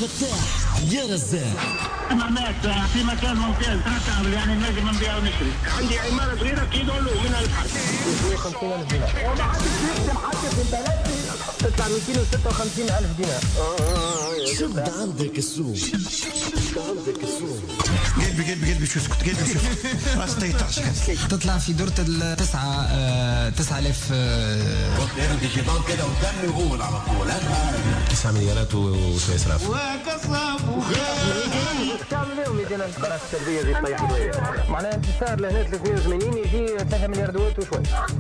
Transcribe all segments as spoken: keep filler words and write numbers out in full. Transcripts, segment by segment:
الفتاح يا رزاق معناتها في مكان ممتاز تعمل يعني نجم نبيع ونشتري. عندي عمارة صغيرة كيلو منها الحرب خمسين ألف دينار وما حدش يخدم حتى في بلدي تطلع مئتين وستة وخمسين ألف دينار. شد عندك السوق شد عندك السوق قلبي قلبي قلبي شو اسكت قلبي شو راس تيطرش تطلع في دورة التسعة آه تسعة آلاف انت شيطان كده وتم يقول على طول تسعة مليارات وشوية اسراف وكصاب تعمل لهم يدينا القناة السلبية زي الطيب معناها تسعر لهنا ثلاثمئة وثمانين يجي ثلاثة مليار دوات وشوي.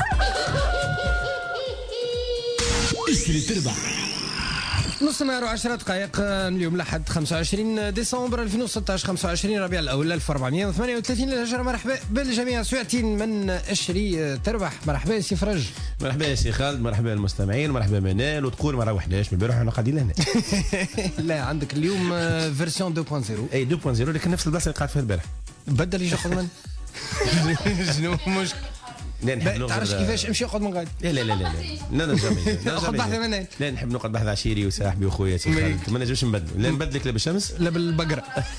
اشتري تربح. نص نهار وعشرة دقائق اليوم لحد خمسة وعشرين ديسمبر ألفين وستة عشر خمسة وعشرين ربيع الأول ألف وأربعمئة وثمانية وثلاثين للهجرة. مرحبا بالجميع ساعتين من اشتري تربح. مرحبا سي فرج. مرحبا يا سي خالد. مرحبا المستمعين. مرحبا منال. وتقول ما روحناش من البارح احنا قاعدين لهنا. لا عندك اليوم فيرسيون اثنين فاصلة صفر. اي اثنين فاصلة صفر لكن نفس البلاصه اللي قاعد فيها البارح. بدل يجي ياخذ من شنو مشكل؟ لا تعرفش كيفاش امشي يقعد من غادي. لا لا لا لا لا لا جامي ناخذ بحث منين. لا نحب نقعد بحث عشيري وصاحبي وخويا سي خالد ما نجمش نبدل. لا نبدلك لا بالشمس لا بالبقره.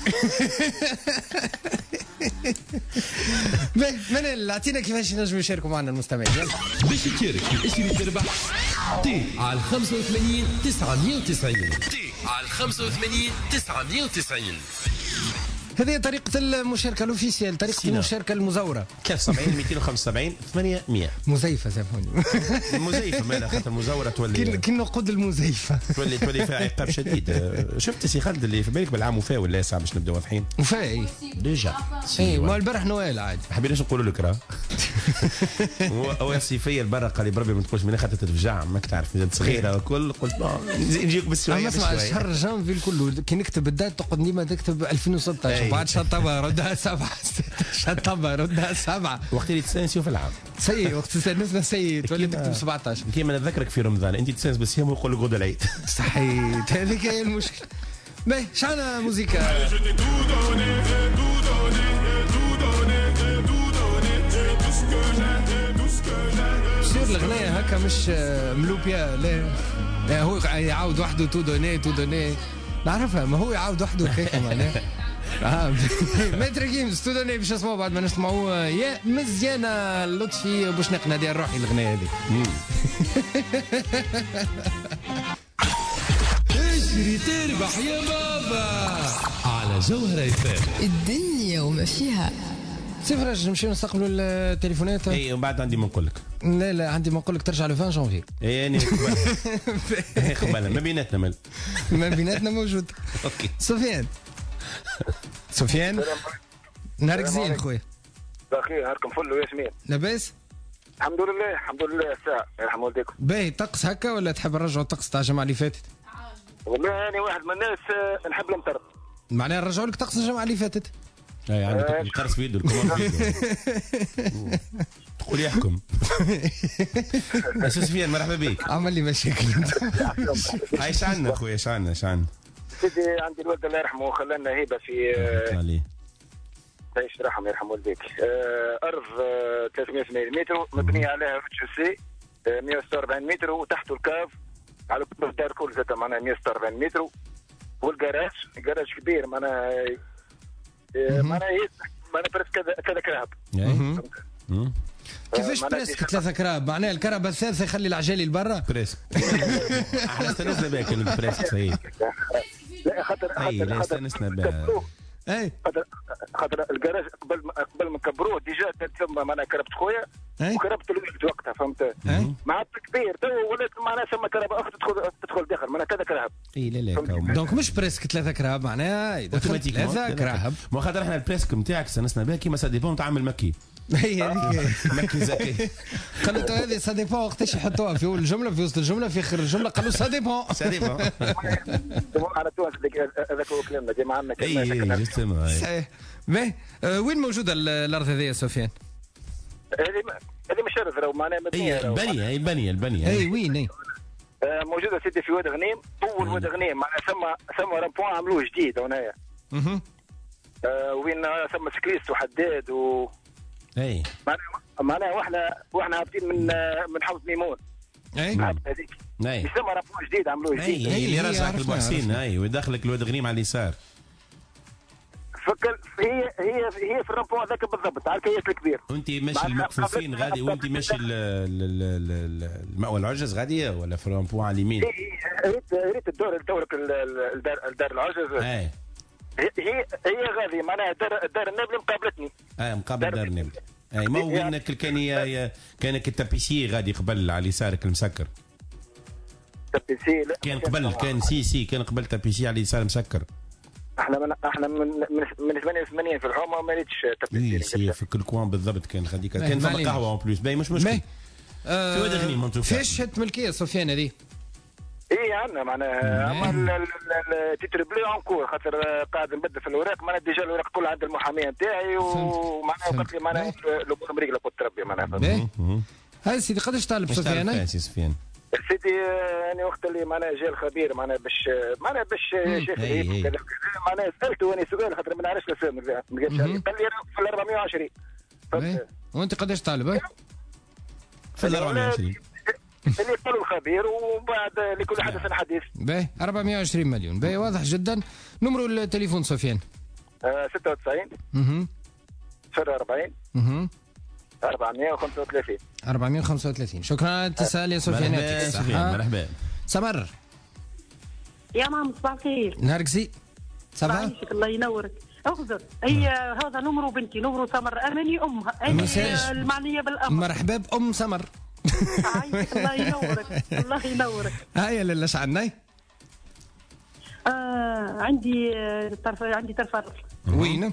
منال اعطينا كيفاش نجموا يشاركوا معنا المستمعين. باش تشارك في اشتري تربح تي على خمسة وثمانين تسعمئة وتسعين تي على خمسة وثمانين تسعمئة وتسعين. هذه طريقة المشاركة الأوفيسيال. طريقة سينا. المشاركة المزورة ثلاثة وسبعين مئتين وخمسة وسبعين ثمانمئة. مزيفة سامحوني. مزيفة مالها خاطر مزورة تولي كي نقود المزيفة تولي تولي فيها عقاب شديد. شفت سي خالد اللي في بالك بالعام وفاء ولا ساعة باش نبداو واضحين وفاء اي ديجا اي ما البارح نوال عادي ما حبيناش نقولوا لك راه هو صيفية البرا قال لي بربي ما تقولش من خاطر تتفجع ماك تعرف مازال صغيرة وكل قلت نجيك بالسوايع اسمع شهر جانفي كله كي نكتب الدات تقعد ديما تكتب ألفين وستة عشر بعد شطبها ردها سبعة شطبها ردها سبعة وقت اللي تستانسوا في العام سيء وقت تستانسنا سيء تولي تكتب سبعة عشر كيما نذكرك في رمضان انت تستانس بالصيام ويقول لك غدا العيد صحيت هذيك هي المشكلة. باهي شعنا موسيقى سير الغناية هكا مش ملوبيا. لا لا هو يعاود وحده تو دوني تو دوني نعرفها ما هو يعاود وحده هيك معناها. اه متر جيمز تو دوني باش نسمعوا بعد ما نسمعوا يا مزيانة لطفي باش نقنادي الروحي الغناية هذه. اشتري تربح يا بابا على جوهرة اف ام. الدنيا وما فيها. سي فرج نمشيو نستقبلوا التليفونات. اي ومن بعد عندي ما نقول لك. لا لا عندي ما نقول لك ترجع ل عشرين جانفي. اي انا قبل قبل ما بيناتنا مال ما بيناتنا موجود. اوكي سفيان سفيان نهارك زين خويا. بخير نهاركم فل وياسمين. لاباس الحمد لله الحمد لله الساعة يرحم والديكم. باهي طقس هكا ولا تحب نرجعوا الطقس تاع الجمعة اللي فاتت؟ والله أنا واحد من الناس نحب المطر. معناها نرجعوا لك طقس الجمعة اللي فاتت. اي عندك القرص في يده الكمان في يده تقول يحكم. سفيان مرحبا بك. عمل لي مشاكل. عايش عنا خويا ايش عنا ايش عنا سيدي عندي الوالد الله يرحمه خلانا هيبة في عليه تعيش رحم يرحم والديك. أرض ثلاثمئة وثمانين متر مبنية عليها روتشوسي مئة وستة وأربعين متر وتحته الكاف على كل الدار كل ذاتها معناها مئة وستة وأربعين متر والجراج جراج كبير معناها معناها معناها بريس كذا كذا كراب. كيفاش بريسك ثلاثة كراب معناها الكربة الثالثة يخلي العجالي لبرا بريسك. احنا استنسنا بها كان بريسك صحيح. لا خاطر اي لا استنسنا بها. اي خاطر خاطر الجراج قبل قبل ما نكبروه ديجا ثم معناها كربت خويا وكربت الولد وقتها فهمت. مع كبير تو ولات معناها ثم كربه اخرى تدخل تدخل داخل معناها كذا كرهب. اي لا لا دونك مش بريسك ثلاثة كراب معناها ثلاثة كراب. ما خاطر احنا البريسك نتاعك استنسنا بها كيما سا ديبون تعمل مكي. هي هذيك مكي زكي. قالت هذه سا ديبون وقتاش يحطوها في اول الجمله في وسط الجمله في اخر الجمله قالوا سا ديبون سا ديبون. على تونس هذاك هو كلامنا ديما عندنا كلمه. اي جوستومون صحيح. باهي وين موجوده الارض هذه يا سفيان؟ هذه هذه مش ارض راهو معناها مبنيه. اي البنيه اي البنيه البنيه. اي وين اي موجوده سيدي في واد غنيم. اول واد غنيم معناها ثم ثم رامبوان عملوه جديد هنايا. اها وين ثم سكريست وحداد و اي معناها معناها واحنا واحنا هابطين من من حوض ميمون. اي هذيك اي يسمى رامبو جديد عملوه جديد. اي هي- اللي هي رجعك عرفنا- البحسين اي ويدخلك الواد غنيم على اليسار. فكر هي هي هي في الرامبو هذاك بالضبط على الكياس الكبير. وانت ماشي مع- المكفوفين قبل- غادي وانت ماشي ال- ال- ال- ال- المأوى العجز غاديه ولا في الرامبو على اليمين؟ هي هي- ريت ريت الدور دورك ال- ال- الدار الدار العجز. اي هي هي هي غادي معناها الدار الدار النابلي مقابلتني. اي مقابل دار النمل. اي ما هو قلنا كان ي- كانك التابيسي غادي قبل على يسارك المسكر. تبسي لا كان قبل كان سي سي كان قبل تابيسي على اليسار مسكر. احنا من احنا من من من ثمانية وثمانين في الحومه ما ريتش اي سي تبسي. في كل كوان بالضبط كان غاديك باهي، كان ما فما علينا. قهوه اون بلوس باهي مش مشكل. باهي. آه، في واد غنيم انتو فاش شت ملكيه سفيان هذه؟ اي عندنا معناها اما ال- ال- التيتر بلي اونكور خاطر قاعد نبدل في الاوراق معناها ديجا الاوراق كلها عند المحاميه نتاعي ومعناها فهمت. قلت لي معناها الامور مريقله قلت ربي معناها. باهي. هاي سيدي قداش طالب مش تعرف سفيان؟ يا سي سفيان. سيدي يعني وقت اللي معناها جا الخبير معناها باش معناها باش شيخ إي، غريب إي. وكذا وكذا معناها سالته انا سؤال خاطر ما نعرفش الاسامي ما قالش لي قال لي أنا في ال أربعمائة وعشرين. باهي. وانت قداش طالب؟ ها؟ في ال أربعمائة وعشرين. اللي يقول الخبير وبعد لكل حدث حديث. باهي أربعمائة وعشرين مليون. باهي واضح جدا. نمرو التليفون سفيان. آه، ستة وتسعين اها صفر أربعين اها أربعمائة وخمسة وثلاثين. أربعمائة وخمسة وثلاثين. شكرا على الاتصال يا سفيان. مرحبا يعطيك سفيان الصحة. مرحبا. سمر يا ماما صباح الخير. نهارك زي صافا. يعيشك الله ينورك. اخذر هي هذا نمرو بنتي نمرو سمر اماني امها اني مساج. المعنيه بالامر. مرحبا بأم سمر. عايشك الله ينورك الله ينورك. هاي لالا شعلناي. آه عندي آه، طرف عندي طرف الرفل. وين؟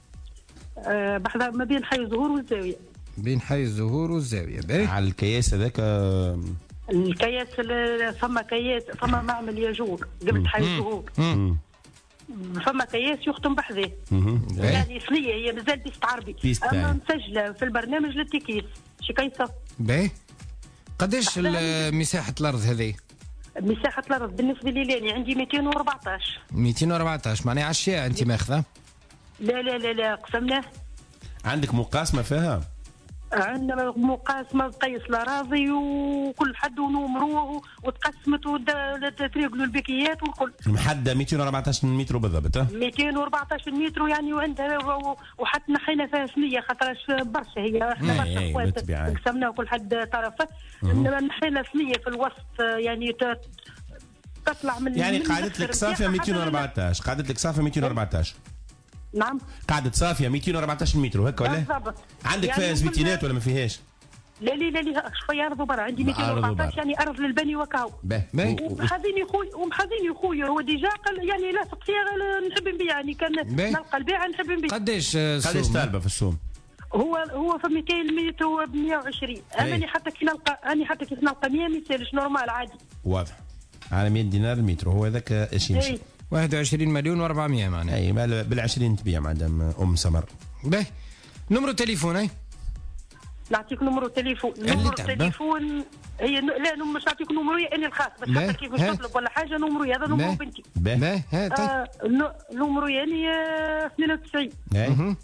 آه بحذا ما بين حي الزهور والزاويه. بين حي الزهور والزاوية. باهي. على الكياس هذاك آه، الكياس ال- فما كياس فما معمل ياجور قبل حي الزهور. مم. فما كياس يختم بحذاه. باهي. يعني صينيه هي مازال بيست عربي. بيست اما يعني. مسجله في البرنامج للتكييس. شي كيصف. باهي. قداش ال- مساحة الأرض هذه؟ مساحة الأرض بالنسبة لي لاني عندي مئتين وأربعطاش. مئتين وأربعطاش معناها عشية أنت ماخذة؟ لا لا لا لا قسمناه. عندك مقاسمه فيها؟ عندنا مقاسمة تقيس الأراضي وكل حد ونمروه وتقسمت وتريقلوا البكيات والكل. محدة مئتين وأربعطاش متر بالضبط ها؟ مئتين وأربعطاش متر يعني وعندها و- وحتى نحينا فيها ثنية خاطرش برشا هي احنا أي- برشا أي، اخوات بالطبيعة. قسمناه وكل حد طرفه. إنما نحينا ثنية في الوسط يعني ت- تطلع من يعني من قاعدة الآخر لك صافية نتاعها مئتين حتى- وأربعطاش قاعدة لك صافية مئتين وأربعطاش نعم قاعدة صافية مئتين وأربعطاش متر هكا ولا؟ بالضبط. عندك يعني فيها من- زويتينات ولا ما فيهاش؟ لا لا لا لا شويه ارض برا عندي أرض مئتين وأربعطاش وبرا. يعني ارض للبني وكاو. باهي باهي. و- و- ومحاذيني خويا ومحاذيني خويا هو ديجا قال يعني لا تقصير نحب نبيع يعني كان باهي. نلقى البيع نحب نبيع. قداش آه، قداش سوم؟ طالبة في السوم؟ هو هو في مئتين متر ب مئة وعشرين. أي. انا حتى كي نلقى انا حتى كي نلقى مئة ما يسالش نورمال عادي. واضح على مئة دينار المتر هو هذاك ايش يمشي؟ اي واحد وعشرين مليون وأربعمائة معناها. اي بال- بالعشرين تبيع مدام ام سمر. باهي. نمرو تليفون هاي. نعطيك نمرو تليفون اللي نمرو تعبى. التليفون هي ن- لا نم- مش نعطيك نمروي انا الخاص بس باهي. حتى كيف ها. تطلب ولا حاجه نمروي هذا نمرو باهي. بنتي. باهي باهي. ها طيب. آه ن- نمرو يعني آه، اثنين وتسعين اي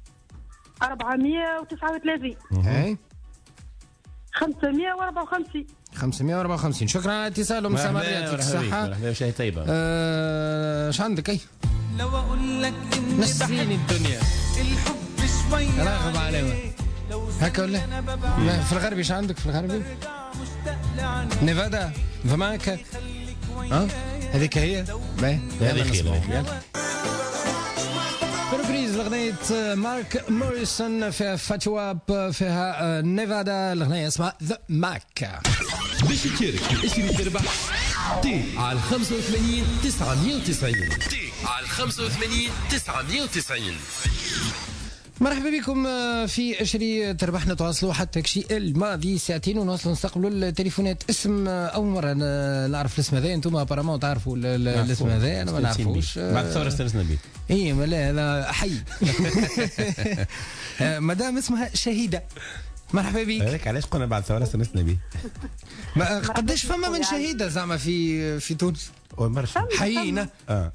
أربعمائة وتسعة وثلاثين هاي. خمسمائة وأربعة وخمسين. خمسمائة وأربعة وخمسين. شكرا على الاتصال ام سمر يعطيك الصحة. مرحبا وشاي طيبة. آه، ايش عندك اي؟ لو اقول لك اني نسيني الدنيا. الحب شويه راغب عليها. هكا ولا؟ ما في الغربي ايش عندك في الغربي؟ مشتاق لعنك نيفادا فما هكا؟ ها؟ هذيك هي؟ باهي. هذه يلا خير نسمعوا. هذه. يلا. ريبريز لغنية مارك موريسون فيها فاتواب فيها نيفادا. الغنية اسمها ذا ماك. باش تشارك في اسم تربح تي على خمسة وثمانين تسعمائة وتسعين تي على خمسة وثمانين تسعمائة وتسعين. مرحبا بكم في اشري تربح. نتواصلوا حتى كشي الماضي ساعتين ونواصلوا نستقبلوا التليفونات. اسم اول مره نعرف الاسم هذا. انتم ابارامون تعرفوا ال- ال- الاسم هذا انا ما نعرفوش. بعد الثورة استانسنا به. اي ما لا هذا حي. مدام اسمها شهيده. مرحبا بك. هذاك علاش قلنا بعد الثورة استانسنا به. ما- قداش فما من شهيده زعما في في تونس؟ ومرشا حيينا. اه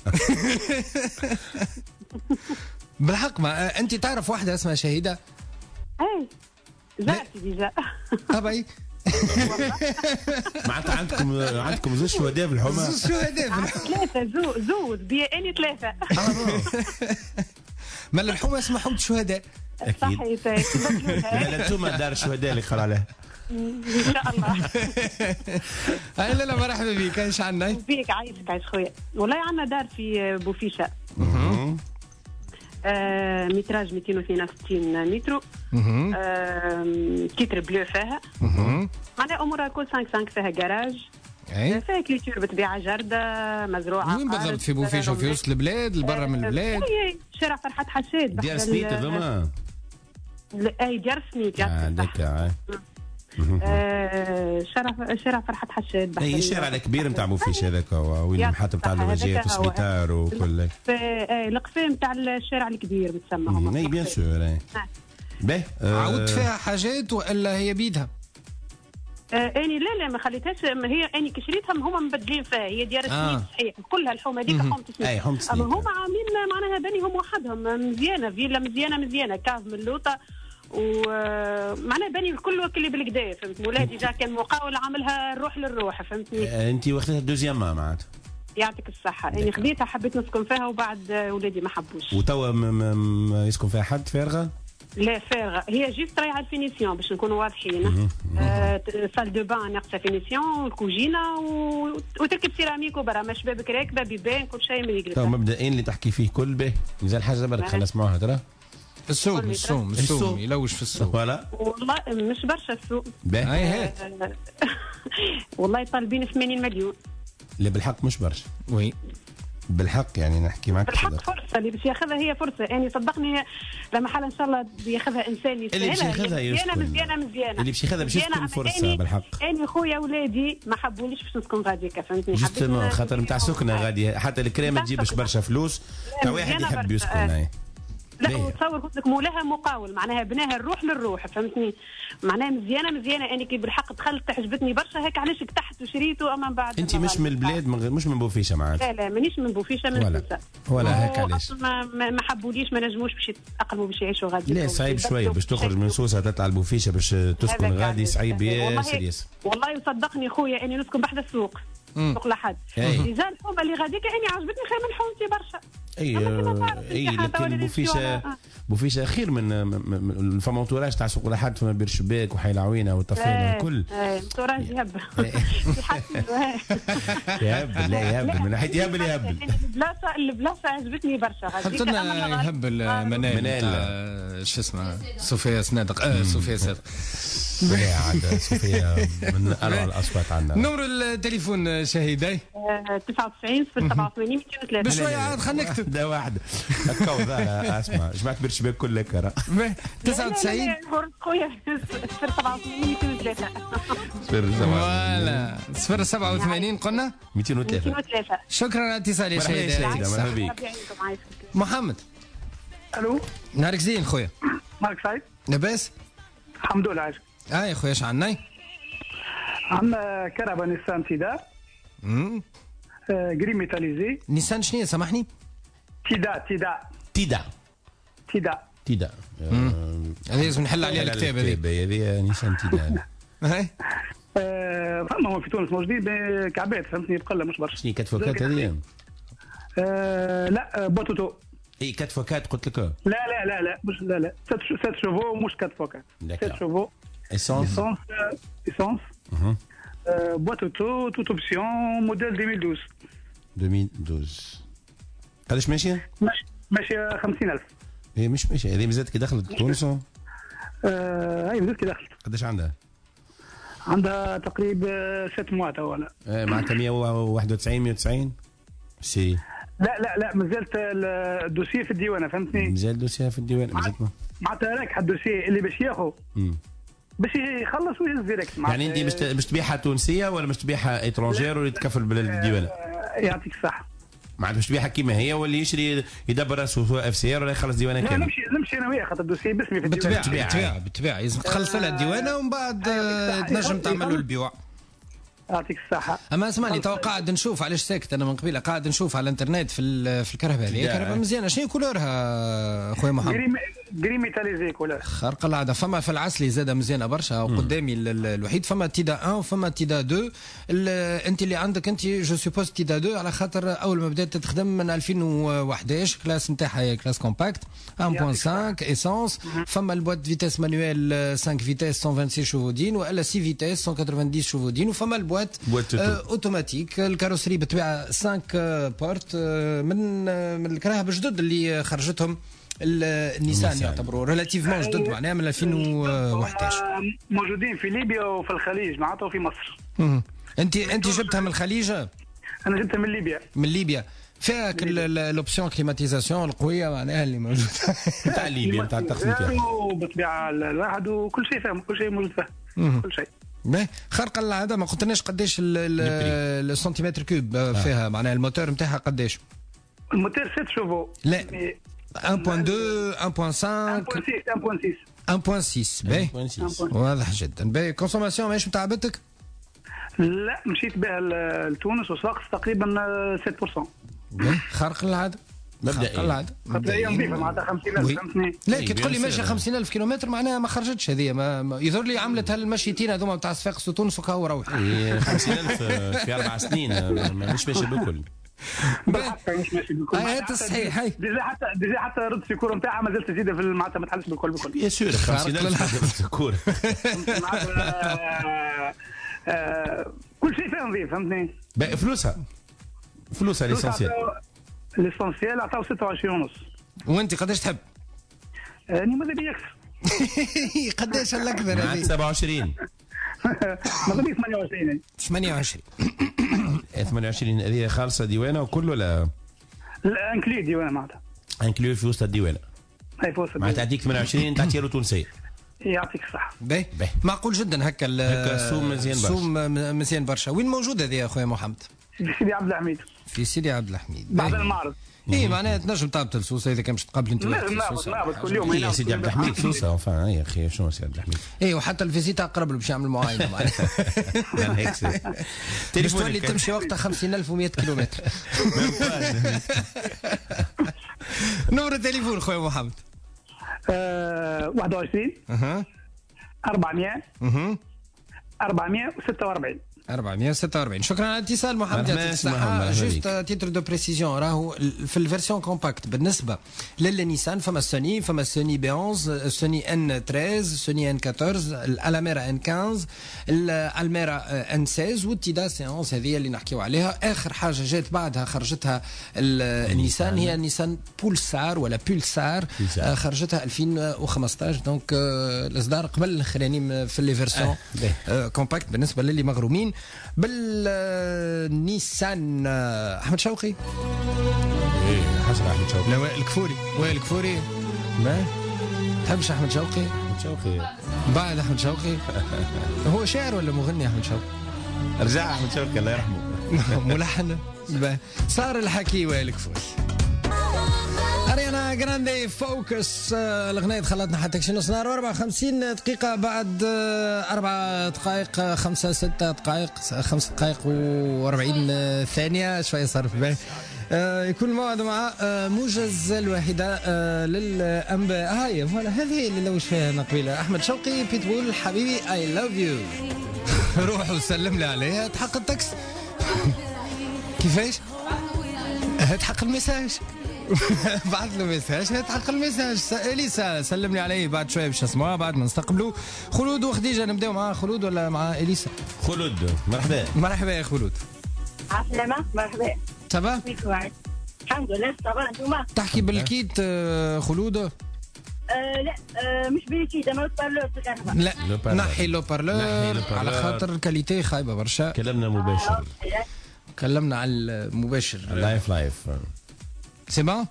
بالحق ما انت تعرف واحده اسمها شهيده؟ اي جاتي ديجا. ابي معناتها عندكم عندكم زوج شهداء في الحمى. زوج شهداء في الحمى. ثلاثة زوز زوز بياني ثلاثة. مال الحمى اسمها حومة شهداء. صحيح. لا انتم دار الشهداء اللي قال عليها. ان شاء الله. اهلا لا مرحبا بك. ايش عندنا؟ بيك عايشك عايش خويا. والله عندنا دار في بوفيشة. آه متراج مئتين واثنين وستين متر. آه تيتر بلو فيها. معناها امورها كل خمسة خمسة فيها جراج. اي فيها كليتور بطبيعه جارده مزروعه. وين بالضبط في بوفيشة؟ في وسط البلاد لبرا من البلاد؟ اي شارع فرحات حشاد. ديال سنيت هذوما؟ اي ديال سنيت. اه دكا. آه شارع شارع فرحات حشاد. اي الشارع الكبير نتاع بوفيشة هذاك وين المحطة نتاع الوجيات والسبيطار وكل. القفاه نتاع الشارع الكبير متسمى. اي بيان سور. باهي عاودت فيها حاجات والا هي بيدها؟ آه اني لا لا ما خليتهاش. هي اني كشريتها هما مبدلين فيها. هي ديار سنين آه. صحيح كلها الحومه هذيك حومه سنين. اي حومه سنين. اما هما عاملين معناها بنيهم وحدهم مزيانه فيلا مزيانه مزيانه كاف من اللوطه ومعناها بني الكل وكل بالكدا فهمت. ولادي ديجا كان مقاول عاملها الروح للروح فهمتني. آه انت واخذتها دوزيام معناتها. يعطيك الصحه. اني خديتها حبيت نسكن فيها وبعد ولادي ما حبوش. وتوا يسكن فيها حد فارغه؟ لا فارغه. هي جيست رايحه الفينيسيون باش نكونوا واضحين. آه سال دو بان ناقصه فينيسيون الكوجينه و... وتركب سيراميك وبرا ما شبابك راكبه بيبان كل شيء من يقلب. تو مبدئيا اللي تحكي فيه كل به مازال حاجه برك خلينا نسمعوها ترى. السوق السوق السوق يلوش في السوق. فوالا والله مش برشا السوق. باهي هات. والله طالبين ثمانين مليون. لا بالحق مش برشا. وي بالحق يعني نحكي معك بالحق فرصه اللي باش ياخذها هي فرصه. يعني صدقني لما حال ان شاء الله بياخذها انسان يستاهلها. اللي باش ياخذها مزيانه مزيانه مزيانه. اللي باش ياخذها باش يسكن فرصه بالحق. انا خويا ولادي ما حبوليش باش نسكن غاديكا فهمتني. حبيت خاطر نتاع سكنه غادي حتى الكريم ما تجيبش برشا فلوس. تا واحد يحب يسكن هاي. لا وتصور قلت لك مولاها مقاول معناها بناها الروح للروح فهمتني. معناها مزيانه مزيانه. انا كي بالحق دخلت عجبتني برشا هيك علاش فتحت وشريته. اما من بعد انت مش من البلاد من مش من بوفيشة معناتها؟ لا لا مانيش من بوفيشة من ولا ولا هيك علاش ما, ما حبوليش ما نجموش باش يتاقلموا باش يعيشوا غادي. لا صعيب شويه باش تخرج من سوسه تطلع لبوفيشة باش تسكن غادي صعيب ياسر ياسر. والله يصدقني خويا اني نسكن بحذا السوق سوق لحد. ديجا الحومه اللي غاديكا اني عجبتني خير من حومتي برشا. اي اي لكن بوفيشة بوفيشة خير من فما انتوراج تاع سوق لحد فما بير شباك وحي العوينه والطفيله والكل. اي انتوراج يهبل. يهبل لا يهبل من ناحيه يهبل يهبل. البلاصه البلاصه عجبتني برشا. حط لنا يهبل منال منال شو اسمها صوفيا صنادق. اه صوفيا صادق. لا عاد صوفيا من اروع الاصوات عندنا. نمر التليفون شهيداي تسعة وتسعين صفر سبعة وثمانين مئتين وثلاثة. بشويه عاد خلينا نكتب. ده واحد هكا ذا اسمع جمعت برشباك كل كره. تسعة وتسعين خويا صفر سبعة وثمانين مئتين وثلاثة. فوالا صفر سبعة وثمانين قلنا مئتين وثلاثة. شكرا على الاتصال يا شهيداي. محمد. الو نهارك زين خويا. نهارك سعيد. لاباس؟ الحمد لله عايشك. اه يا خويا اش عندنا؟ عندنا كهرباء نيسان تيدا. امم جري ميتاليزي. نيسان شنو سامحني؟ تيدا تيدا تيدا تيدا تيدا. هذه لازم نحل عليها الكتاب هذه. هذه نيسان تيدا. هاي فما هو في تونس موجودين بكعبات فهمتني بقله مش برشا. شنو كاتفوكات هذه؟ لا بوتوتو. اي كاتفوكات قلت لك. لا لا لا لا مش لا لا سات شوفو مش كاتفوكات. سات شوفو. ايسونس ايسونس ايسونس. بوتوتو توت اوبسيون موديل ألفين واثناشر. ألفين واثناشر قداش ماشيه؟ ماشيه خمسين ألف. هي مش ماشيه هذه مازالت كي دخلت تونس؟ اي مازالت كي دخلت. قداش عندها؟ عندها تقريبا ست موا تو ولا. معناتها مئة وواحد وتسعين مئة وتسعين سي. لا لا لا مازالت الدوسيه في الديوانه فهمتني؟ مازال الدوسيه في الديوانه مازالت معناتها راك الدوسيه اللي باش ياخذ باش يخلص ويهز ديريكت. يعني انت باش تبيعها تونسيه ولا باش تبيعها ايترونجير ولا يتكفل بالديوانه؟ يعطيك الصحه. معناتها باش تبيعها كيما هي ولا يشري يدبر راسه سواء اف سي ار ولا يخلص ديوانه كامله؟ لا نمشي نمشي انا وياه خاطر الدوسيه باسمي في الديوانه. بالطبيعه بالطبيعه بالطبيعه لازم تخلص لها الديوانه ومن بعد تنجم تعمل له البيوع. يعطيك الصحة. اما اسمعني تو قاعد نشوف علاش ساكت انا من قبيله قاعد نشوف على الانترنت في في الكهرباء هذه كهرباء مزيانه. شنو كولورها خويا محمد؟ جري ميتاليزيك ولا خارق العاده. فما في العسلي زاده مزيانه برشا قدامي الوحيد. فما تيدا واحد وفما تيدا اثنين. انت اللي عندك انت جو سوبوز تيدا اثنين على خاطر اول ما بدات تخدم من ألفين وواحد عشر كلاس نتاعها هي كلاس كومباكت واحد فاصلة خمسة ايسونس. فما البوات فيتاس مانويل خمسة فيتاس مية وستة وعشرين شوفودين والا ستة فيتاس مية وثمانين شوفودين. وفما البوات اوتوماتيك الكاروسري بالطبيعه خمسة بورت من من الكراهب الجدد اللي خرجتهم النيسان يعتبروا ريلاتيفمون جدد معناها من ألفين وواحد عشر. موجودين في ليبيا وفي الخليج معناتها وفي مصر. انت انت جبتها من الخليج؟ انا جبتها من ليبيا. من ليبيا فيها الاوبسيون كليماتيزاسيون القويه معناها اللي موجوده نتاع ليبيا نتاع التخزين وبالطبيعه الواحد وكل شيء فيها كل شيء موجود فيها كل شيء. باهي خارقه العاده. ما قلتلناش قداش السنتيمتر كوب فيها معناها الموتور نتاعها قداش؟ الموتور ستة شوفو. لا واحد فاصلة اثنين واحد فاصلة خمسة واحد فاصلة واحد فاصلة ستة. ستة باهي واضح جدا. باهي كونسوماسيون ماهيش متعبتك؟ لا مشيت بها لتونس وساقط تقريبا ستة بالمئة. باهي خارق العاده. مبدئيا العاده. خاطر هي نظيفه معناتها خمسين ألف فهمتني. لا كي تقول لي ماشيه خمسين ألف كيلومتر معناها ما خرجتش هذه. ما يظهر لي عملت هالمشيتين هذوما نتاع صفاقس وتونس وكا روح. خمسين ألف في أربع سنين مش ماشي بكل. بالحق مش ماشي بالكل. هاي صحيح. هاي ديجا حتى ديجا حتى رد السيكور نتاعها ما زالت تزيد في معناتها ما تحلش بالكل بالكل. يا سور خمسين ألف السيكور. كل شيء فيها نظيف فهمتني. فلوسها فلوسها ليسونسيال. ليسونسيال عطاو ستة وعشرين ونص. وانت قداش تحب؟ اني ماذا بي اكثر. قداش الاكثر هذه؟ سبعة وعشرين. ماذا بي ثمانية وعشرين. ثمانية وعشرين. ثمانية وعشرين هذه خالصه ديوانه وكله ولا؟ لا انكلي ديوانه معناتها. انكلي في وسط الديوانه. اي في وسط. معناتها تعطيك ثمانية وعشرين تعطي له تونسيه. يعطيك الصحة. باهي معقول جدا هكا هكا السوم مزيان برشا. السوم مزيان برشا. وين موجود هذه يا خويا محمد؟ في سيدي عبد الحميد. في سيدي عبد الحميد بعد المعرض. اي معناها تنجم تهبط لسوسه اذا كان باش تقابل انت. نهبط نهبط كل يوم. يا سيدي عبد الحميد سوسه فا يا اخي شنو سيدي عبد الحميد. اي وحتى الفيزيتا اقرب له باش يعمل معاينه معناها. تليفون اللي تمشي وقتها خمسين ألف ومئة كيلومتر. نمرة تليفون خويا محمد. واحد وعشرين أربعمائة أربعمائة وستة وأربعين. أربعمائة وستة وأربعين. شكرا على الاتصال محمد. يعطيك الصحة. جوست تيتر دو بريسيزيون راهو في الفيرسيون كومباكت بالنسبة للنيسان فما السوني فما السوني بي احد عشر السوني ان ثلاثة عشر السوني ان أربعة عشر الالاميرا ان خمسة عشر الالميرا ان ستة عشر والتيدا سي احد عشر هذه اللي نحكيو عليها. اخر حاجة جات بعدها خرجتها النيسان هي النيسان بولسار ولا بولسار خرجتها ألفين وخمسطاش. دونك الاصدار قبل الاخراني في لي فيرسيون كومباكت بالنسبة للي مغرومين بالنيسان. احمد شوقي. ايه حسن احمد شوقي. لا وائل الكفوري. وائل الكفوري ما تحبش احمد شوقي؟ احمد شوقي بعد احمد شوقي. هو شاعر ولا مغني احمد شوقي؟ رجع احمد شوقي الله يرحمه. ملحن. صار الحكي وائل الكفوري. اريانا جراندي فوكس. الاغنيه دخلتنا حتى كشي نص نهار وأربعة وخمسين دقيقه بعد أربع دقائق خمسة ستة دقائق خمس دقائق وأربعين ثانيه شويه صار في بالي. يكون الموعد مع موجز الواحده للانباء. هاي فوالا هذه اللي لوش فيها انا قبيله. احمد شوقي بيتبول حبيبي اي لاف يو. روح وسلم لي عليها تحقق التكس. كيفاش؟ تحقق الميساج. بعث له ميساج تحقق الميساج. اليسا سلم لي عليه بعد شويه باش نسمعوها بعد ما نستقبلوا خلود وخديجه. نبداو مع خلود ولا مع اليسا؟ خلود. مرحبا. مرحبا يا خلود. عسلامة. مرحبا. صباح. الحمد لله. صباح. انتوما تحكي بالكيت خلود؟ آه لا آه مش بالكيت انا لو بارلور. لا نحي لو بارلور على خاطر الكاليتي خايبه برشا. كلامنا مباشر. كلمنا على المباشر. لايف لايف. سي بون.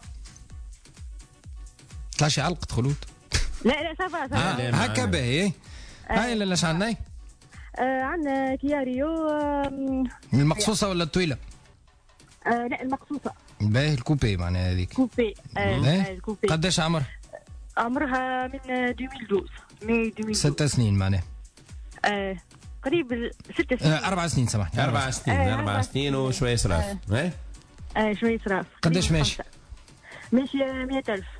طلعش علقة خلود. لا لا صافا صافا. هكا باهي. هاي لا لاش عندنا؟ عندنا كيا ريو. المقصوصة ولا الطويلة؟ لا المقصوصة. باهي الكوبي معناها هذيك. كوبي. الكوبي. قداش عمر؟ عمرها من ألفين واثناشر. مي ألفين واثناشر. ست سنين معناها. آه قريب ست سنين. آه أربع سنين سامحني. أربع سنين. آه أربع سنين وشوية صراف. آه, آه شوية صراف. قداش ماشي؟ ماشي مئة ألف.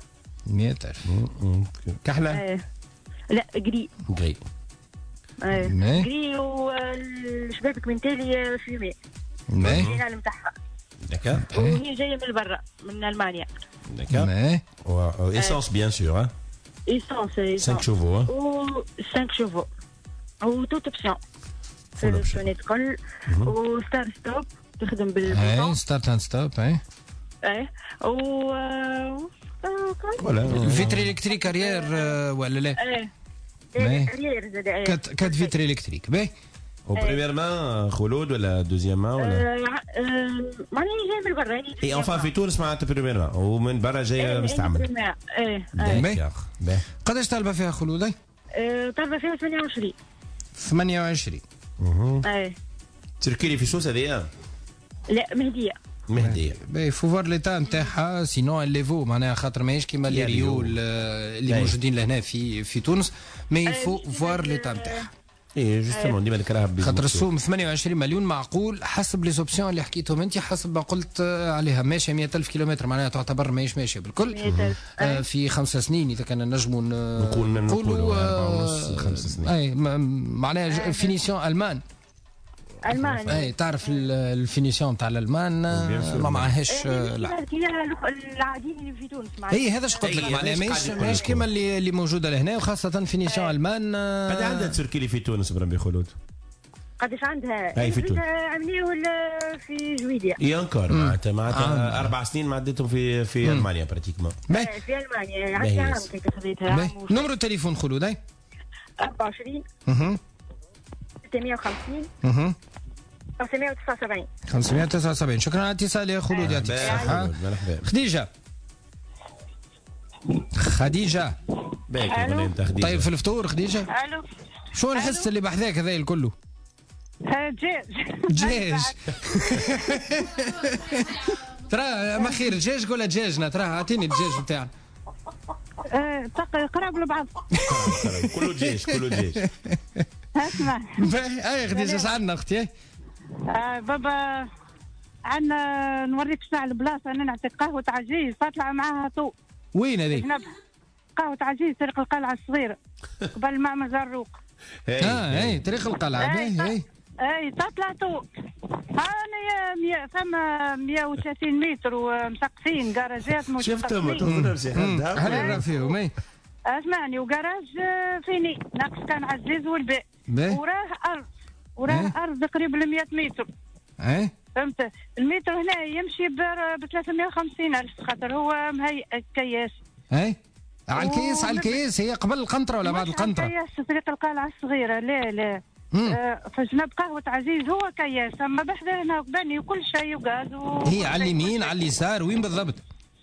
مئة ألف. كحله؟ ايه لا قري قري. ايه مي. قري والشبابك من تالي فيمي. مي. العالم تاعها. داكا. وهي جايه من برا من المانيا. داكا. مي. ايسونس بيان سور ها. ايسونس خمسة شوفو ها. و خمسة شوفو. و توت اوبسيون. فول اوبسيون. الكل وستار ستوب تخدم اي بالبوطون. ستارت اند ستوب اي. ايه و ولا الفيتر الكتريك اريير ولا لا؟ ايه مي. كارير زاد ايه كات كات فيتر الكتريك باهي. وبريميرمون خلود ولا دوزيامون ولا؟ ماني جاي من برا. اي اونفان في تونس معناتها بريميرمون ومن برا جايه مستعمل. ايه ايه باهي. قداش طالبه فيها خلود؟ طالبه فيها ثمانية وعشرين. ثمانية وعشرين. ايه تركيلي في سوس هذيا؟ لا مهديه. مهديه. باهي فو فوار ليتا نتاعها سينو الليفو معناها خاطر ماهيش كيما لي ريول اللي موجودين لهنا في في تونس مي فو فوار ليتا نتاعها. اي جوستومون ديما نكرهها خاطر السوم ثمانية وعشرين مليون معقول حسب لي زوبسيون اللي حكيتهم انت حسب ما قلت عليها ماشيه مئة ألف كيلومتر معناها تعتبر ماهيش ماشيه بالكل. آه في خمسة سنين اذا كان نجموا نقولوا أربعة ونص خمس سنين. اي معناها فينيسيون المان. المان اي تعرف الفينيسيون تاع الالمان ما معاهاش لا العاديين اللي في تونس معناها. اي هذا اش قلت لك معناها ماهيش ماهيش كيما اللي اللي موجوده لهنا وخاصه فينيسيون المان. قد عندها تركيلي في تونس بربي خلود؟ قداش عندها؟ اي في تونس عمليه في جويديا. اي انكور معناتها معناتها اربع سنين ما عديتهم في في المانيا براتيكمون. في المانيا عندها عام كي خذيتها. نمرو التليفون خلود؟ اي أربعة وعشرين ستمائة وخمسين خمسمائة وتسعة وسبعين. خمسمائة وتسعة وسبعين. شكرا على الاتصال يا خلود يعطيك الصحة. خديجة خديجة طيب في الفطور خديجة؟ الو شو الحس اللي بحذاك هذا الكله؟ دجاج دجاج ترى ما خير دجاج ولا دجاجنا ترى اعطيني الدجاج بتاعنا. قراب لبعض كله دجاج كله دجاج. اسمع اي خديجة اش عندنا اختي؟ آه بابا عندنا نوريك شنو على البلاصه. انا نعطيك قهوه عزيز تطلع معاها طو. وين هذه؟ قهوه عزيز طريق القلعه الصغيره قبل معمل زروق. اه اي طريق القلعه باهي اي اي تطلع طو. انا ثم مئة وثلاثين متر ومسقفين كراجات شفتهم تنظر هل فيهم اي اسمعني وكراج فيني ناقص كان عزيز والباء وراه ارض وراه ارض قريب ل مئة متر. اي فهمت المتر هنا يمشي ب ثلاثمائة وخمسين ألف خاطر هو مهيئ كياس. اي على الكيس على الكيس هي قبل القنطره ولا بعد القنطره؟ كياس طريق القلعه الصغيره لا لا آه في جنب قهوه عزيز هو كياس اما بحذا هنا بني وكل شيء وغاز و... هي على اليمين على اليسار وين بالضبط؟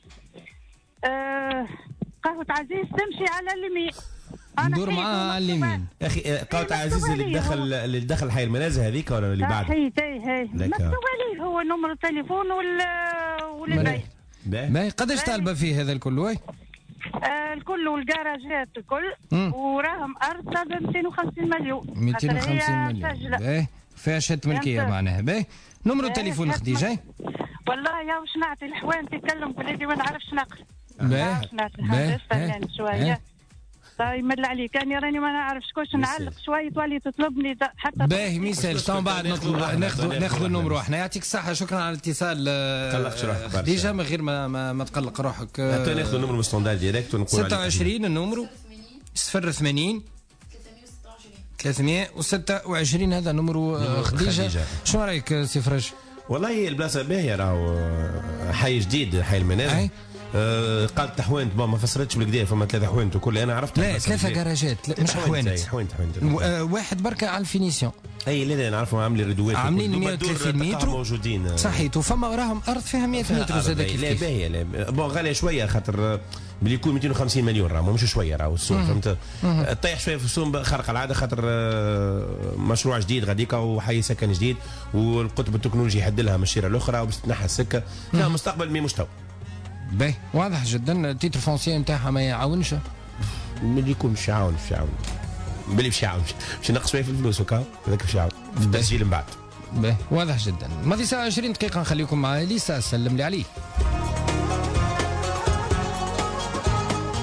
آه قهوه عزيز تمشي على اليمين. ندور معاها على اليمين. يا اخي قهوه عزيز اللي دخل اللي دخل حي المنازل هذيك ولا اللي بعد؟ هي هي مكتوب عليه هو نمر التليفون ولا ولا باهي. قداش طالبه فيه هذا الكل واي؟ آه الكل والكراجات الكل وراهم ارض طالبه مئتين وخمسين مليون. مئتين وخمسين مليون باهي فيها شهاده ملكيه معناها باهي. نمرو التليفون خديجه؟ والله يا واش نعطي الحوان تتكلم بلادي ما نعرفش نقص. باهي باهي شويه يمل عليك انا راني ما نعرفش كوش نعلق شويه تولي تطلبني حتى باهي ما يسالش تو بعد نطلب ناخذ ناخذ النمرو احنا. يعطيك الصحه شكرا على الاتصال خديجه من غير ما ما, ما تقلق روحك. حتى ناخذ النمرو الستاندard ديريكت ونقول ستة وعشرين النمرو صفر ثمانين ثلاثمائة وستة وعشرين هذا نمرو خديجه. شنو رايك سي فرج؟ والله البلاصه باهيه راهو حي جديد حي المنازل. آه قالت حوانت ما فسرتش بالكدا فما ثلاثة حوانت وكل انا عرفت. لا ثلاثة كراجات مش حوانت حوانت حوانت آه واحد بركة على الفينيسيون. اي لا لا نعرفوا عاملين ريدوات عاملين مئة وثلاثين متر موجودين صحيت وفما وراهم ارض فيها مئة متر زاد كيف لا باهيه لا بون غاليه شويه خاطر بلي يكون مئتين وخمسين مليون راهو مش شويه راهو السوق فهمت. طيح شويه في السوق خارق العاده خاطر مشروع جديد غاديكا وحي سكن جديد والقطب التكنولوجي يحد لها من الشيره الاخرى وباش تنحى السكه فيها مستقبل مي مستوى. باهي واضح جدا. التيتر فونسي نتاعها ما يعاونش ملي يكون مش يعاون مش يعاون بلي مش يعاون مش نقص شويه في الفلوس وكا هذاك مش يعاون في التسجيل من بعد. باهي واضح جدا. ماضي ساعه عشرين دقيقه نخليكم مع ليسا سلم لي عليه.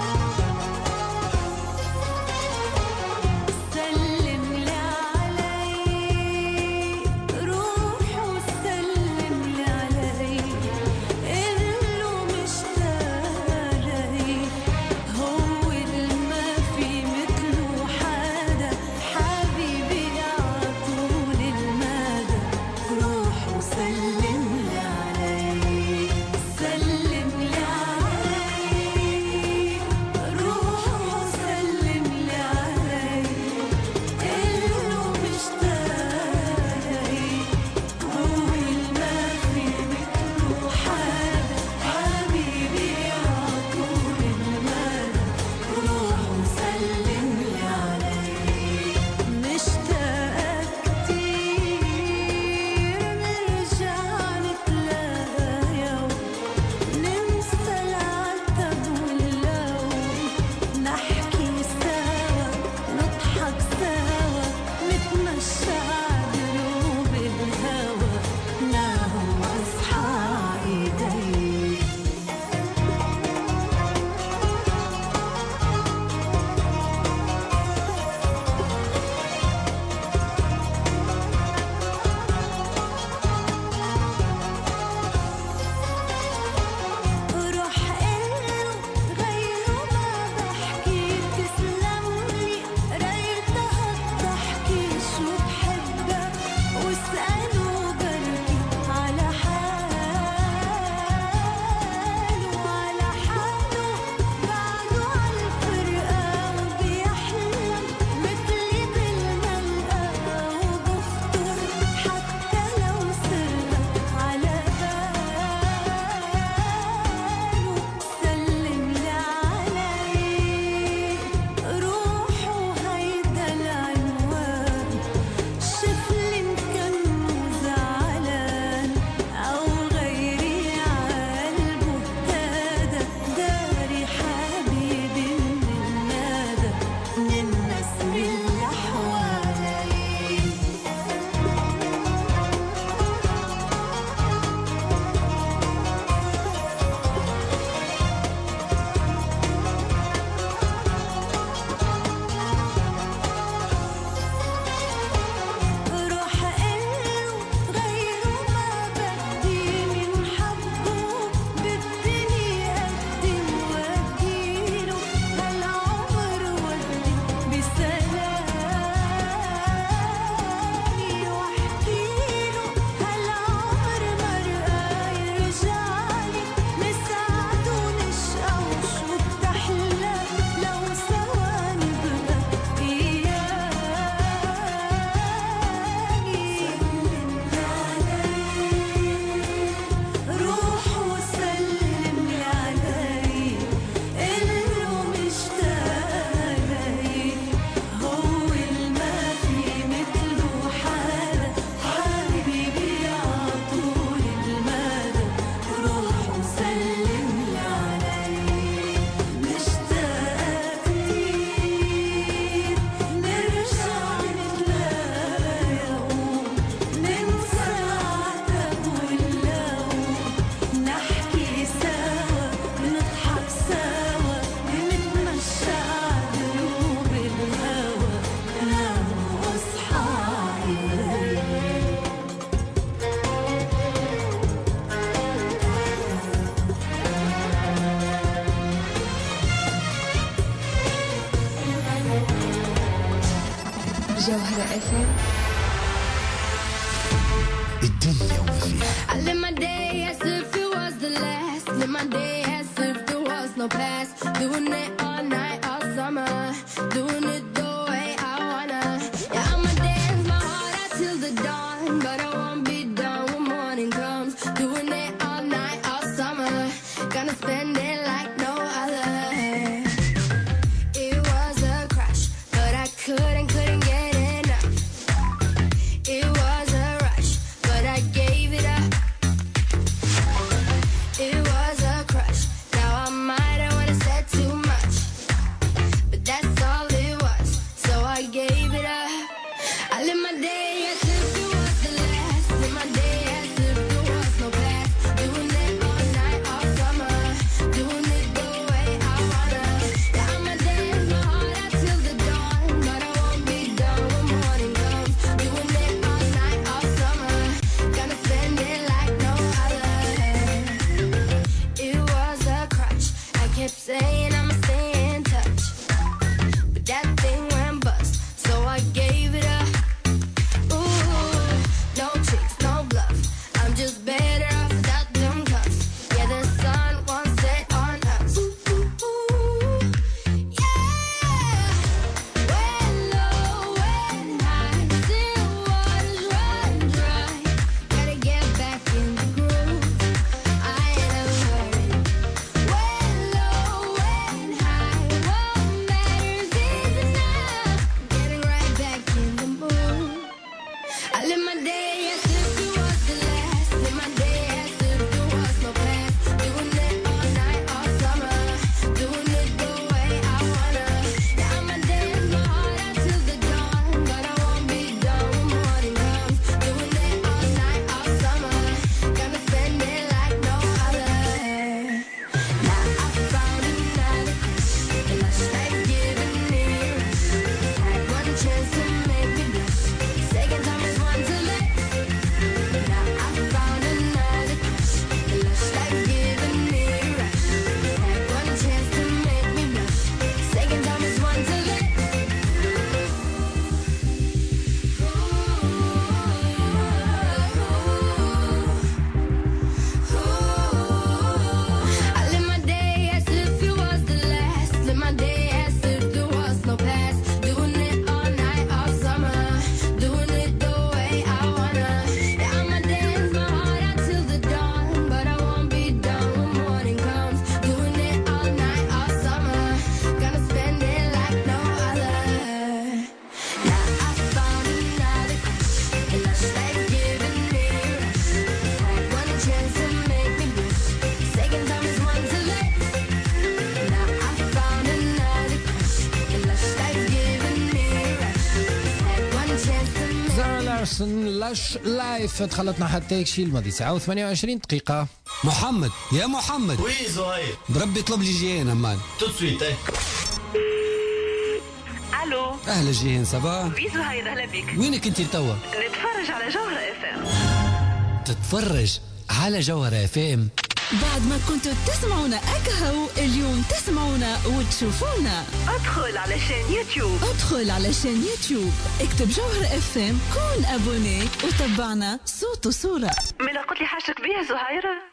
جوهرة اف ام. الدنيا وما فيها. I live my day as if it was the last. Live my day as if there was no past. Doing it all night, all summer. Doing it the way I wanna. Yeah, I'ma dance my heart out till the dawn, but I won't be done when morning comes. Doing it all night, all summer. Gonna spend it like no other. It was a crush, but I couldn't, couldn't get enough. It was a rush, but I gave it up. It was a crush. Now I might have wanna said too much, but that's all it was. So I gave it up. I live my day as if it was the last. Live my day as if there was no past. Doing it all night, all summer. Doing it the way I wanna. Yeah, I'ma dance my heart out till the dawn, but I won't be done when morning comes. Doing it all night, all summer. Gonna spend it like no other. It was a crutch. I kept saying I'ma stay in touch, but that thing went bust, so I gave it up. Ooh, no tricks, no bluff. I'm just better off without them cuffs. Yeah, the sun won't set on us. Ooh, ooh, ooh. Yeah. When low, when high, still waters run dry. Gotta get back in the groove. I ain't a hurry. When low, when high, what matters is enough. Getting right back in the mood. I live my day as if it was the last. Live my day as if there was no past. Doing it all night, all summer. Doing it the way I wanna. Yeah, I'ma dance my heart out till the dawn, but I won't be done when morning comes. Doing it all night, all summer. Gonna spend it like no other. Now I found another crush, and I started giving me a rush. Had one chance to make me blush. Second time is one to let. Now I found another crush, and I started giving me a rush. Had one chance to make me blush. Second time is one to let. I live my day as if it was the last. Live my day as if there was no past. Doing it all night, all summer. Doing it the way I wanna. Yeah, I'ma dance my heart out till the dawn, but I won't be done when morning comes. Doing it all night, all summer. Gonna spend it like no other. Now I found another crush, and I started giving me a rush. Had one chance to make me blush. Second time is one to let. Now I found another crush, and I started giving me a rush. Had one chance to make. زارا لارسون لاش لايف. دخلتنا حتى يكشي الماضي ساعة وثمانية وعشرين دقيقة. محمد يا محمد وي زهير بربي طلب لي جيهان امان تو سويت. الو اهلا جيهان سافا بي زهير اهلا بك. وينك انت توا؟ نتفرج على جوهرة اف ام. تتفرج على جوهرة اف ام. بعد ما كنتوا تسمعونا أكهو اليوم تسمعونا وتشوفونا. ادخل على شان يوتيوب. ادخل على شان يوتيوب اكتب جوهر اف ام، كون ابوني وتابعنا صوت وصورة. ملا قلت لي حاجتك بيها زهيرة.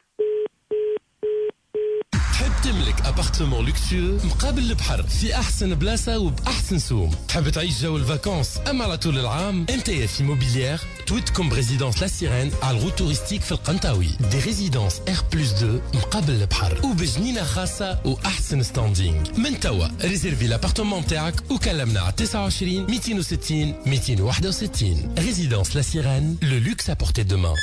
تحب تملك ابارتمون لوكسيو مقابل البحر في احسن بلاصه وباحسن سوم؟ تحب تعيش جو الفاكونس اما على طول العام؟ انت في موبيليير تويتكم بريزيدونس لا سيرين على الغوت توريستيك في القنطاوي. دي ريزيدونس ار بلس اثنين مقابل البحر وبجنينه خاصه واحسن ستاندينغ. من توا ريزيرفي لابارتمون تاعك وكلمنا على تسعة وعشرين مئتين وستين مئتين وواحد وستين. ريزيدونس لا سيرين، لو لوكس ا بورتي دو مان.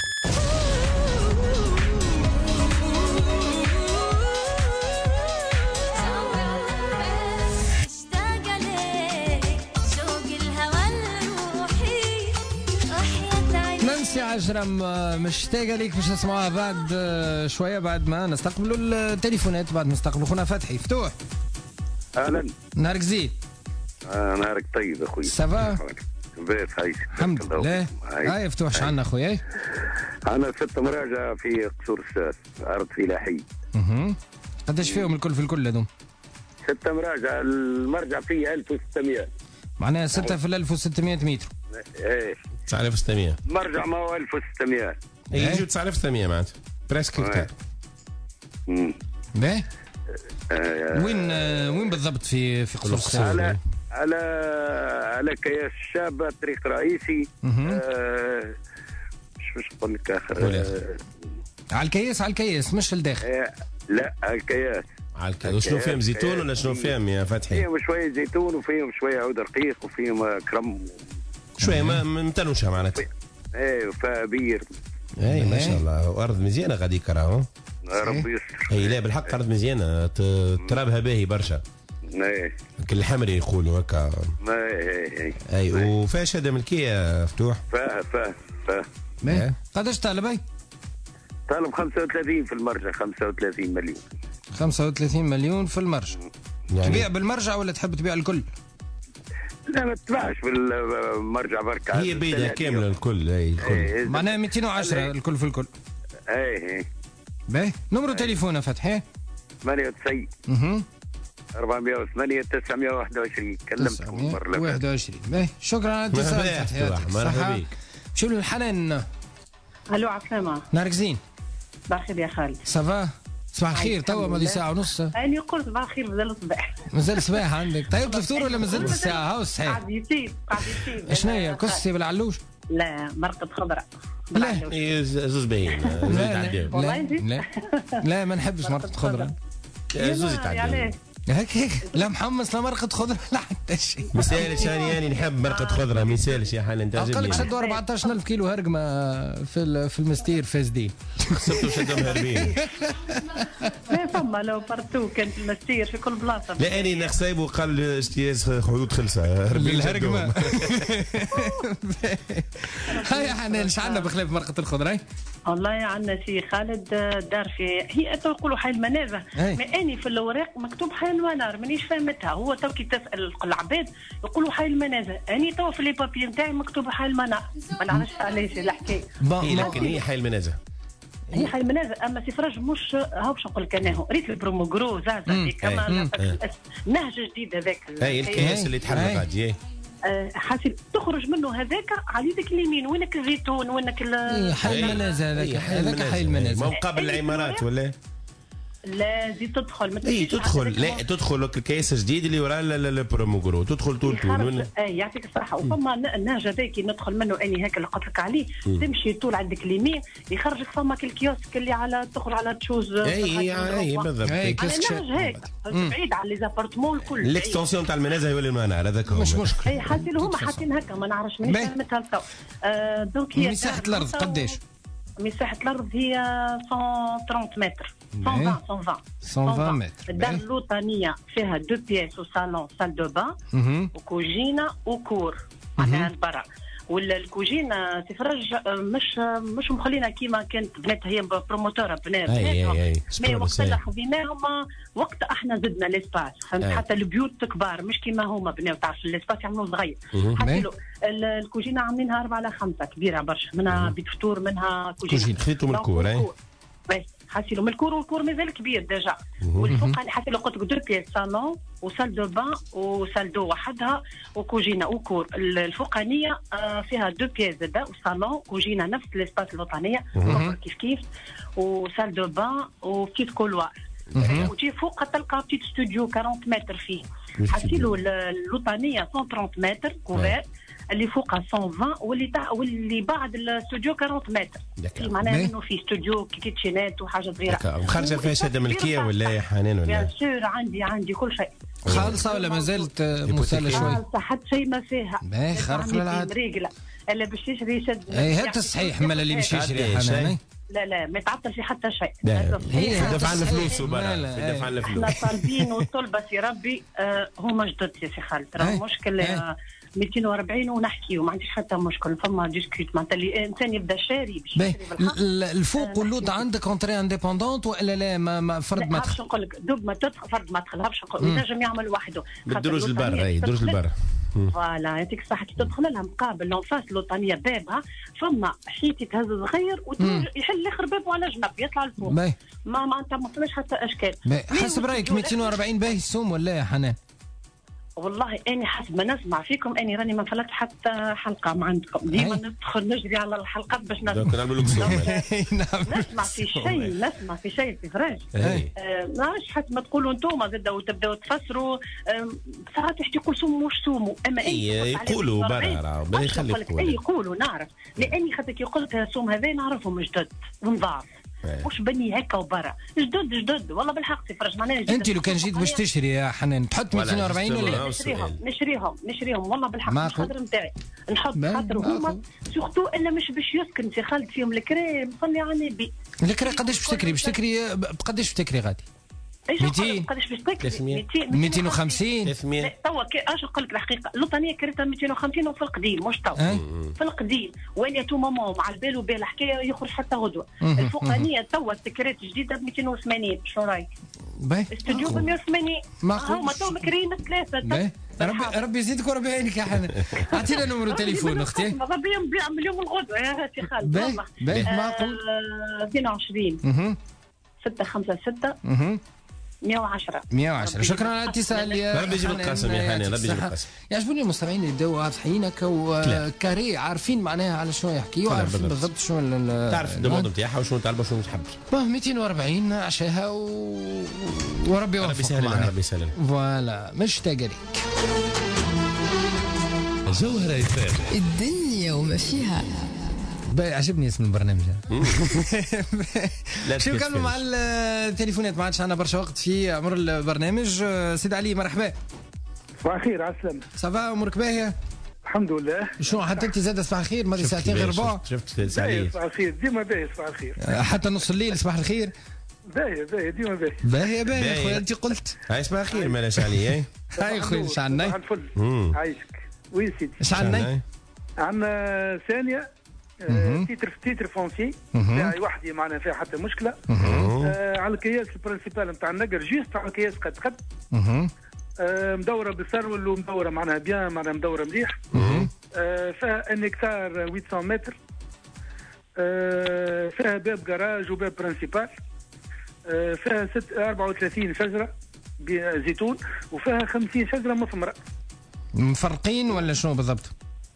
نانسي عجرم مشتاقة ليك باش نسمعوها بعد شوية، بعد ما نستقبلوا التليفونات، بعد نستقبلوا خونا فتحي. فتوح اهلا، نهارك زين. آه نهارك طيب اخوي. سافا بيت عايش الحمد لله. هاي فتوح شعنا اخويا؟ انا ست مراجعة في قصور الساس، ارض فلاحي. اها قداش فيهم الكل في الكل هذوم؟ ست مراجعة، المرجع فيه ألف وستمئة. معناها ستة في ألف وستمائة متر. ايه تسعة آلاف وستمائة مرجع ما هو ألف وستمائة. اي يجوا تسعة آلاف وستمائة معناتها بريسك هكتار. باهي وين آه وين بالضبط في في قصور الساعة؟ على على على كياس الشابة طريق رئيسي. آه مش نقول لك اخر آه على الكياس على الكياس مش الداخل. آه لا على الكياس. على الكياس شنو فيهم زيتون ولا شنو فيهم يا فتحي؟ فيهم شوية زيتون وفيهم شوية عود رقيق وفيهم كرم شوية ما متنوشة معناتها. ايه وفيها بير. اي ما شاء الله وارض مزيانة غاديك راهو. ربي يستر. اي لا بالحق ارض مزيانة ترابها باهي برشا. ايه كل الحمري يقولوا هكا. اي اي اي وفيها شهادة ملكية فتوح؟ فيها فيها فيها. قداش طالب اي؟ طالب خمسة وثلاثين في المرجع خمسة وثلاثين مليون. خمسة وثلاثين مليون في المرجع. يعني تبيع بالمرجع ولا تحب تبيع الكل؟ لا ما تباعش بالمرجع بركة. هي بيدها كاملة الكل. اي الكل. معناها مئتين وعشرة الكل في الكل. اي اي. باهي نمرو تليفونه فتحي؟ ثمانية وتسعين اها أربعمائة وثمانية تسعمائة وواحد وعشرين. كلمتكم مرة واحد وعشرين. باهي شكرا على الاتصال فتحي. مرحبا بك. شو الحنان؟ الو عسلامة. نهارك زين. بخير يا خالد. سافا؟ صباح الخير توا ماضي ساعة ونص. أنا قلت صباح الخير مازال الصباح. مازال الصباح عندك. طيب الفطور ولا مازال الساعة؟ هاو صحيح. قاعد يطيب قاعد يطيب. شنو هي كسي بالعلوش؟ لا مرقة خضراء. لا زوز باهيين. لا لا لا لا ما نحبش مرقة خضراء. زوز يتعدى. هيك لا محمص لا مرقة خضرة لا حتى شيء. مثالش يعني نحب مرقة خضرة مثالش يا حنان تعجبني. قال لك شدوا أربعة عشر ألف كيلو هرقمة في في المستير فاسدين. سبتوا شدهم هاربين. ما فما لو بارتو كان في المستير في كل بلاصة. لا أنا نخسايبو قال اجتياز خيوط خلصة هربين الهرقمة. هاي يا حنان ايش عندنا بخلاف مرقة الخضرة؟ والله عندنا سي خالد دار في هي يقولوا حي المنازه ما اني في الاوراق مكتوب حي المنار مانيش فاهمتها هو تو كي تسال العباد يقولوا حي المنازه اني تو في لي بابي نتاعي مكتوب حي المنار ما نعرفش علاش الحكايه لكن هي حي المنازه هي حي المنازه اما سي فرج مش هاو باش نقول لك انا ريت البروموغرو زعزع كما نهج جديد هذاك اي الكياس اللي تحرك غادي حاسب تخرج منه هذاك على يدك اليمين وينك الزيتون وينك حي المنازه هذاك هذاك حي المنازه ما قبل العمارات ولا لا زي تدخل ما اي تدخل لا تدخل الكيس جديد اللي وراه البروموغرو تدخل طول طول اي يعطيك الصحه وفما النهج هذاك ندخل منه اني هيك اللي قلت لك عليه تمشي طول عندك اليمين يخرجك فما الكيوسك اللي على تدخل على تشوز اي اي بالضبط النهج هيك بعيد على لي زابارتمون الكل الاكستنسيون تاع المنازل هو اللي منار هذاك مش مشكل اي حاسين هما حاطين هكا ما نعرفش مانيش فهمتها لتو دونك هي مساحه الارض قداش؟ مساحة الأرض هي مئة وثلاثين متر مئة وعشرين متر الدار اللوطانية فيها دو بياس وصالون سال دو بان وكوجينة وكور معناها برا والكوجينة تفرج مش مش مخلينا كيما كانت بناتها هي بروموتورة بنات مي وقت اللي خذيناهم وقت احنا زدنا ليسباس فهمت حتى البيوت كبار مش كيما هما بناو تعرف الليسباس يعملوا صغير حتى الكوجينة عاملينها أربعة على خمسة كبيرة برشا منها بيت فطور منها كوجينة خذيتوا من الكور اي حاسيلو من الكور والكور مازال كبير ديجا والفوق حاسيلو قلت لك دو بياس صالون وسال دو بان وسال دو وحدها وكوجينه وكور الفوقانيه فيها دو بياس زاده وصالون كوجينه نفس الاسباس الوطنيه كيف كيف وسال دو بان وبتيت كولوار وتجي فوق تلقى بتيت ستوديو أربعين متر فيه حاسيلو الوطنيه مئة وثلاثين متر كوفير اللي فوقها مئة وعشرين واللي تاع واللي بعد الاستوديو أربعين متر معناها انه في استوديو كيتشينات وحاجه صغيره خارجه فيها شهاده ملكيه ولا يا حنان ولا بيان سور عندي عندي كل شيء خالصه ولا ما زالت مساله شوي خالصه حتى شيء ما فيها باهي خارق للعاده ريقله الا باش تشري يشد اي هات الصحيح مال اللي باش يشري حنان لا لا ما يتعطل في حتى شيء هي دفع عنا فلوس دفع عنا فلوس احنا طالبين والطلبه يا ربي آه هما جدد يا سي خالد راه مشكل آه مئتين وأربعين ونحكيو ما عنديش حتى مشكل فما ديسكوت معناتها اللي الانسان يبدا شاري باش الفوق واللوط عندك اونتري انديبوندونت ولا لا ما فرد ما تدخل نقول لك دوب ما تدخل فرد ما تدخلش ينجم يعمل وحده بالدروج البر اي دروج البر فوالا يعطيك الصحه كي تدخل لها مقابل لونفاس اللوطانيه بابها فما حيتي تهز صغير ويحل اخر باب على جنب يطلع الفوق ما معناتها ما فماش حتى اشكال حسب رايك مئتين وأربعين باهي السوم ولا يا حنان؟ والله اني حسب ما نسمع فيكم اني راني ما فلت حتى حلقه ما عندكم، ديما ندخل نجري على الحلقات باش نسمع في شيء نسمع في شيء في فراج. ما نعرفش حتى ما تقولوا انتم زاد وتبداو تفسروا ساعات يحكي يقول سموا واش سموا، اما اي يقولوا برا بلا يخلي اي يقولوا نعرف لاني خاطر كي قلت السوم هذا نعرفهم جدد ونضاف واش بني هكا وبرا جدد جدد والله بالحق تفرج معناها. انت لو كان جيت باش تشري يا حنان تحط مئتين وأربعين ولا لا؟ نشريهم نشريهم نشريهم والله بالحق مش خاطر نتاعي نحط خاطر هما سورتو الا مش باش يسكن في خالد فيهم الكريم صلي على النبي. الكريم قداش باش تكري باش تكري بقداش باش تكري غادي؟ مئتين قداش باش تكري؟ مئتين وخمسين توا اش نقول لك الحقيقه اللوطانيه كريتها مئتين وخمسين وفي القديم مش توا في القديم وين تو ماما مع البال وبال الحكايه يخرج حتى غدوه. الفوقانيه توا التكريت جديده ب مئتين وثمانين شنو رايك؟ باهي استوديو ب مئة وثمانين هما تو مكريين ثلاثه. ربي ربي يزيدك وربي يعينك يا حنان. اعطينا نمرو تليفون اختي. ربي نبيع مليون الغدوه يا سي خالد. باهي باهي معقول. اثنين وعشرين ستة خمسة ستة مئة وعشرة مئة وعشرة. شكرا على الاتصال يا ربي يجيب القاسم يا حنان ربي يجيب القاسم. يعجبوني المستمعين اللي يبداو واضحين هكا وكاري عارفين معناها على شنو يحكيوا وعارفين بالضبط شنو تعرف الدوموند نتاعها وشنو طالبه وشنو تحب. مئتين وأربعين عشاها و... وربي يوفقك. ربي يسهل ربي يسهل. فوالا مشتاق لك. جوهرة اف ام الدنيا وما فيها. عجبني اسم البرنامج. شو كملوا مع التليفونات ما عادش عندنا برشا وقت في عمر البرنامج. سيد علي مرحبا. صباح الخير على السلامة. صباح امورك باهية؟ الحمد لله. شنو حتى انت زاد صباح الخير ماضي ساعتين غير ربع. شفت سعيد صباح الخير ديما باهي صباح الخير. حتى نص الليل صباح الخير. باهي باهي ديما باهي. باهي باهي خويا انت قلت. هاي صباح الخير مالاش علي. هاي خويا اش عندنا؟ صباح الفل. عايشك. وين سيدي؟ اش عندنا؟ عندنا ثانية تيتر تيتر فونسي تاعي وحدي معنا فيها حتى مشكله. آه على الكياس البرنسيبال نتاع النقر جيست على الكياس قد قد آه مدوره بالسرول ومدوره معناها بيان معناها مدوره مليح. آه فيها ان هكتار ثمانمئة متر. آه فيها باب جراج وباب برنسيبال. آه فيها ست أربعة وثلاثين شجره زيتون وفيها خمسين شجره مثمره. مفرقين ولا شنو بالضبط؟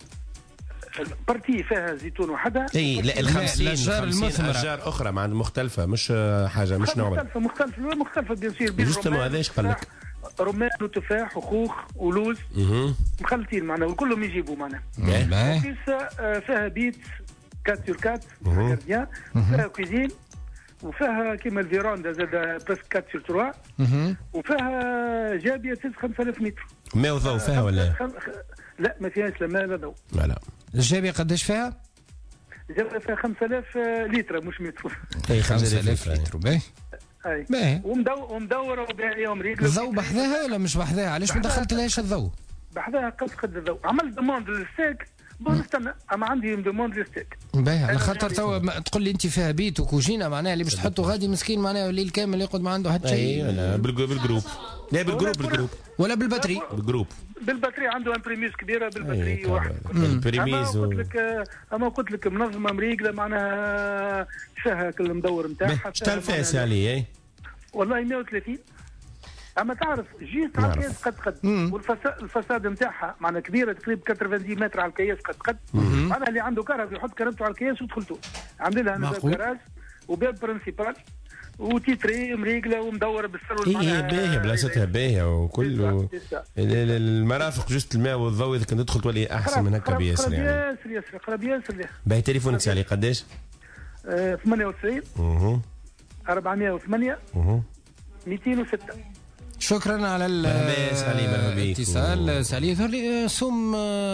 بارتي فيها زيتون وحدها. اي لا ال خمسين اشجار اخرى مع مختلفه مش حاجه مش نوع مختلفه مختلفه مختلفه بيان سير. جوستومون هذا ايش قال لك؟ رمان وتفاح وخوخ ولوز مخلطين معناها وكلهم يجيبوا معناها. فيها بيت أربعة سور أربعة جارديان فيها كوزين وفيها كيما الفيراندا زاد بريسك أربعة سور ثلاثة وفيها جابيه تسع خمسة آلاف متر. ماء وضوء فيها ولا؟ لا ما فيهاش لا ماء لا ضوء. لا لا. الجابيه قداش فيها؟ الجابيه فيها خمسة آلاف لتر مش متر. اي خمسة آلاف لتر. باهي اي باهي ومدوره وباهيه ومريقله. الضوء بحذاها ولا مش بحذاها؟ علاش ما دخلت لهاش الضوء؟ بحذاها قد قد الضوء. عملت دوموند للستيك بون استنى اما عندي دوموند للستيك. باهي على خاطر توا تقول لي انت فيها بيت وكوجينه معناها اللي باش تحطوا غادي مسكين معناها الليل كامل يقعد ما عنده حتى شيء. اي لا بالجروب لا بالجروب بالجروب ولا بالباتري بالجروب بالباتري عنده امبريميز كبيره بالباتري واحد. البريميز اما قلت لك اما قلت لك منظمه مريقله معناها فيها كل مدور نتاعها. شحال فيها سالي اي؟ والله مئة وثلاثين. اما تعرف جيت على الكياس قد قد والفساد الفساد نتاعها معناها كبيره تقريبا ثمانين متر على الكياس قد قد معناها اللي عنده كهرب يحط كهربته على الكياس ودخلته. عاملين لها باب جراج وباب برنسيبال وتيتري مريقله ومدوره بالسرول. هي باهيه بلاصتها باهيه وكله المرافق جست الماء والضوء اذا كنت تدخل تولي احسن من هكا بياسر يعني. ياسر ياسر قرب ياسر. باهي تليفونك سالي قداش؟ ثمانية وتسعين أربعمئة وثمانية مئتين وستة. شكرا على الاتصال سالي. يظهر لي سم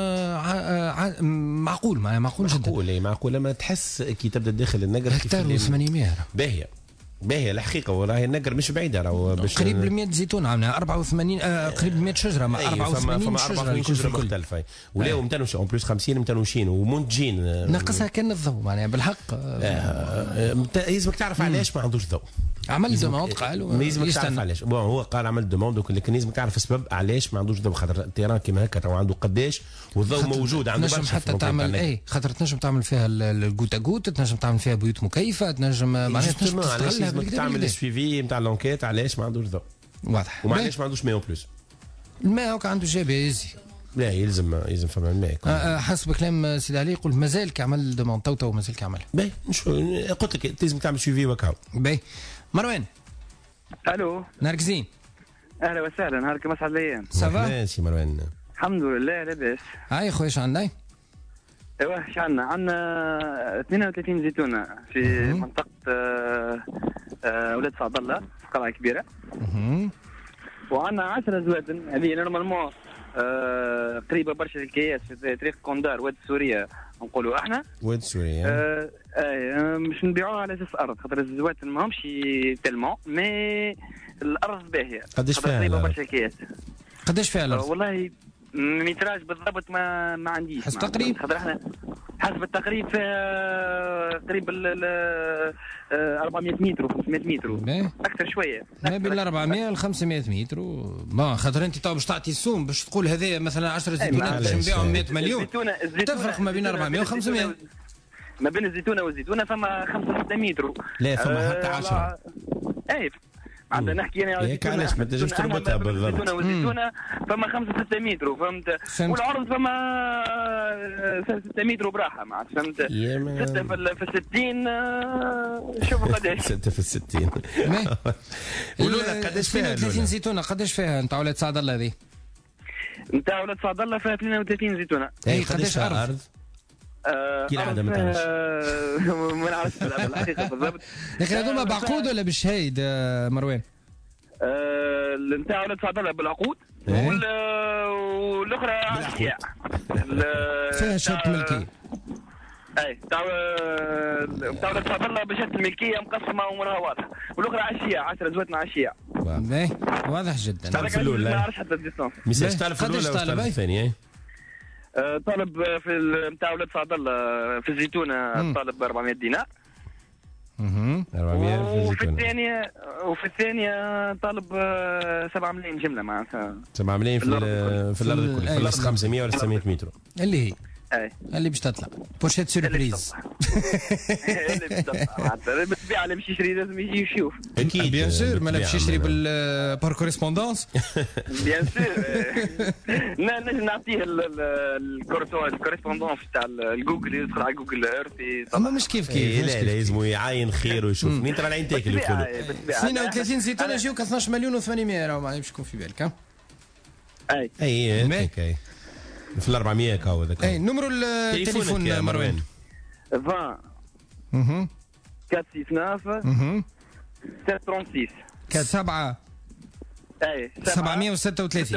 معقول معقول جدا. معقول معقول لما تحس كي تبدا داخل النقر هكتار وثمانمئة. باهيه باهيه الحقيقه وراهي النقر مش بعيده راهو باش قريب ل مئة زيتون عامله أربعة وثمانين آه قريب ل مئة شجره مع أربعة وثمانين شجره. أربعة وثمانين شجره مختلفه ولاو متنوشين اون بليس خمسين متنوشين ومنتجين. ناقصها كان الضوء معناها بالحق. يلزمك تعرف علاش ما عندوش ضوء. عمل دوموند قالوا يلزمك تعرف علاش. بون هو قال عمل دوموند لكن لازمك تعرف السبب علاش ما عندوش ضوء. خاطر التيران كيما هكا راهو عنده قداش والضوء موجود عنده برشا. تنجم حتى تعمل اي خاطر تنجم تعمل فيها الجوتا جوت تنجم تعمل فيها بيوت مكيفه تنجم معناها تستغلها. تعمل السويفي نتاع لونكيت علاش ما عندوش ضوء واضح ومعليش ما عندوش ماء بلوس. الماء هوك عنده جابيزي. لا يلزم يلزم فما الماء. آه حسب كلام سيدي علي يقول مازال كيعمل دومون تو تو مازال كيعمل. باهي مش قلت لك لازم تعمل سيفي وكاو. باهي مروان. الو نهارك زين. اهلا وسهلا نهارك مسعد الايام. سافا؟ سي مروان. الحمد لله لاباس. هاي خويا اش عندنا؟ ايوا اش عندنا؟ عندنا اثنين وثلاثين زيتونه في مم. منطقه آه آه ولاد سعد الله قلعه كبيره. وعندنا عشرة زوادن هذه نورمالمون آه قريبه برشا للكياس في طريق كوندار واد سوريا نقولوا احنا. واد سوريا. آه آه مش نبيعوها على اساس ارض خاطر الزوادن ماهمش تلمون مي الارض باهيه. قداش فيها؟ قريبه برشا الكياس. قداش فيها الارض؟ آه والله متراج بالضبط ما ما عنديش. حسب تقريب؟ خاطر احنا حسب التقريب فيها قريب ال أربعمائة متر وخمسمائة متر اكثر شويه ما بين أربعمائة و خمسمائة متر بون خاطر انت تو باش تعطي السوم باش تقول هذا مثلا عشرة زيتونات باش نبيعهم مئة مليون تفرق ما بين أربعمائة و خمسمائة. ما بين الزيتونه والزيتونه فما خمسة ستة متر. لا فما حتى عشرة. اي عندنا نحكي انا هيك علاش ما تنجمش تربطها بالضبط. الزيتونه والزيتونه فما خمسة ستة متر فهمت. والعرض فما ستة متر براحه مع فهمت. ستة في الستين شوفوا قداش. ستة في الستين. قولوا لنا قداش فيها ثلاثين زيتونه قداش فيها نتاع ولاد سعد الله هذه؟ نتاع ولاد سعد الله فيها اثنين وثلاثين زيتونه. اي قداش ارض؟ كي العاده ما تعرفش. ما نعرفش الحقيقه بالضبط. يا اخي هذوما بعقود ولا بالشهيد مروان؟ نتاع ولاد سعد الله بالعقود والاخرى على الشياع. فيها شهاده ملكيه. اي تاع تاع ولاد سعد الله بشهاده الملكيه مقسمه وامورها واضحه والاخرى على الشياع عشرة زواتنا على الشياع. باهي واضح جدا. تعرف الاولى؟ ما نعرفش حتى الديستانس. ميساج تعرف الاولى ولا تعرف الثانيه؟ طالب في نتاع ولاد سعد الله في الزيتونه طالب أربعمائة دينار. اها أربعمائة في الزيتونه. وفي الثانيه وفي الثانيه طالب سبعة ملايين جمله معناتها. سبعة ملايين في في الارض كلها. في الارض خمسمائة ولا ستمائة متر. اللي هي اي اللي باش تطلع بوشيت سوربريز. اللي باش تطلع معناتها بالطبيعه اللي باش يشري لازم يجي يشوف. اكيد بيان سور ما باش يشري بار كوريسبوندونس. بيان سور نجم نعطيه الكوريسبوندونس تاع الجوجل يدخل على جوجل ايرث. اما مش كيف كيف. لا لازم يعاين خير ويشوف منين ترى العين تاكل يقولوا. اثنين وثلاثين زيتونه يجيوك اثناش مليون وثمانمائة راهو باش يكون في بالك. اي اي هيك في ال أربعمائة كاو هذاك. اي نمرو التليفون مروان عشرين اها أربعمائة وتسعة اها ستة ستة سبعة اي سبعمائة وستة وثلاثين.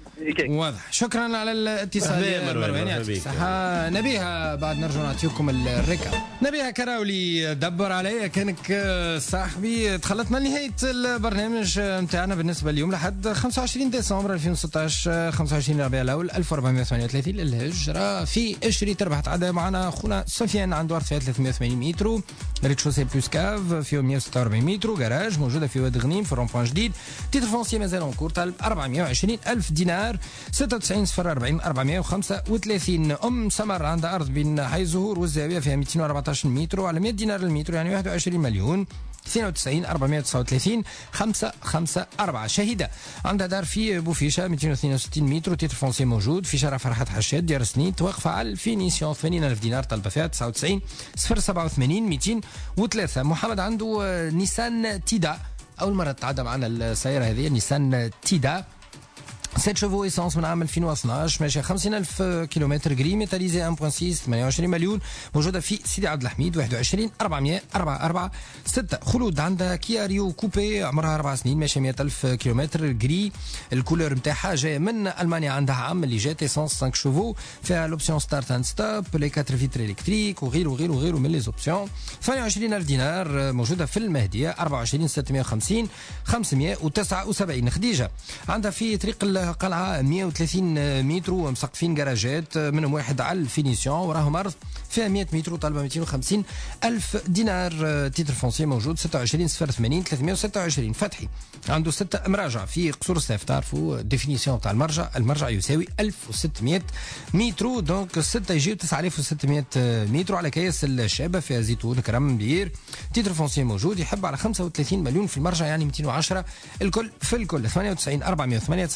واضح. شكرا على الاتصال يا مروان يعطيك الصحة. نبيها بعد نرجع نعطيكم الركاب. نبيها كراولي دبر عليا كانك صاحبي تخلطنا لنهاية البرنامج نتاعنا بالنسبة اليوم لحد خمسة وعشرين ديسمبر ألفين وستة عشر خمسة وعشرين ربيع الأول ألف وأربعمائة وثمانية وثلاثين الهجرة. في اشري تربحت عدا معنا خونا سفيان عنده أرض فيها ثلاثمائة وثمانين متر ريتشوسي بلوس كاف فيه مائة وستة وأربعين متر جراج موجودة في واد غنيم في الرون بوان جديد. تيتر فونسي مازال اونكور طالب أربعمائة وعشرين ألف دينار ستة وتسعين صفر أربعين أربعمائة وخمسة وثلاثين. أم سمر عندها أرض بين حي الزهور والزاوية فيها مئتين وأربعطاش متر وعلى مئة دينار المتر يعني واحد وعشرين مليون اثنين وتسعين أربعمائة وتسعة وثلاثين خمسة خمسة أربعة. شهيدة عندها دار في بوفيشة مئتين واثنين وستين متر تيتر فونسي موجود في شارع فرحات حشاد ديار سنين توقف على الفينيسيون ثمانين ألف دينار طلبة فيها تسعة وتسعين صفر سبعة وثمانين مئتين وثلاثة. محمد عنده نيسان تيدا أول مرة تعدى معنا السيارة هذه نيسان تيدا سبعة شوفو ايسانس من عام ألفين واثناش ماشيه خمسين ألف كيلومتر جري ميتاليزي واحد فاصلة ستة ثمانية وعشرين مليون موجوده في سيدي عبد الحميد واحد وعشرين أربعمائة أربعة أربعة ستة. خلود عندها كيا ريو كوبي عمرها أربع سنين ماشيه مئة ألف كيلومتر جري الكولور نتاعها جايه من المانيا عندها عام اللي جات ايسانس خمسة شوفو فيها لوبسيون ستارت اند ستوب لي أربعة فيتر الكتريك وغير وغير وغير من لي زوبسيون. ثمانية وعشرين ألف دينار موجوده في المهديه أربعة وعشرين ستمائة وخمسين خمسمائة وتسعة وسبعين. خديجه عندها في طريق القلعه مئة وثلاثين متر ومسقفين جراجات منهم واحد على الفينيسيون وراهم ارض فيها مئة متر وطالبه مئتين وخمسين ألف دينار. تيتر فونسي موجود ستة وعشرين صفر ثمانين ثلاثمائة وستة وعشرين. فتحي عنده ستة مراجع في قصور السيف تعرفوا ديفينيسيون تاع المرجع المرجع يساوي ألف وستمائة متر دونك ستة يجيو تسعة آلاف وستمائة متر على كياس الشابه فيها زيتون كرم بير. تيتر فونسي موجود يحب على خمسة وثلاثين مليون في المرجع يعني مئتين وعشرة الكل في الكل. ثمانية وتسعين أربعمائة وثمانية تسعمائة واحد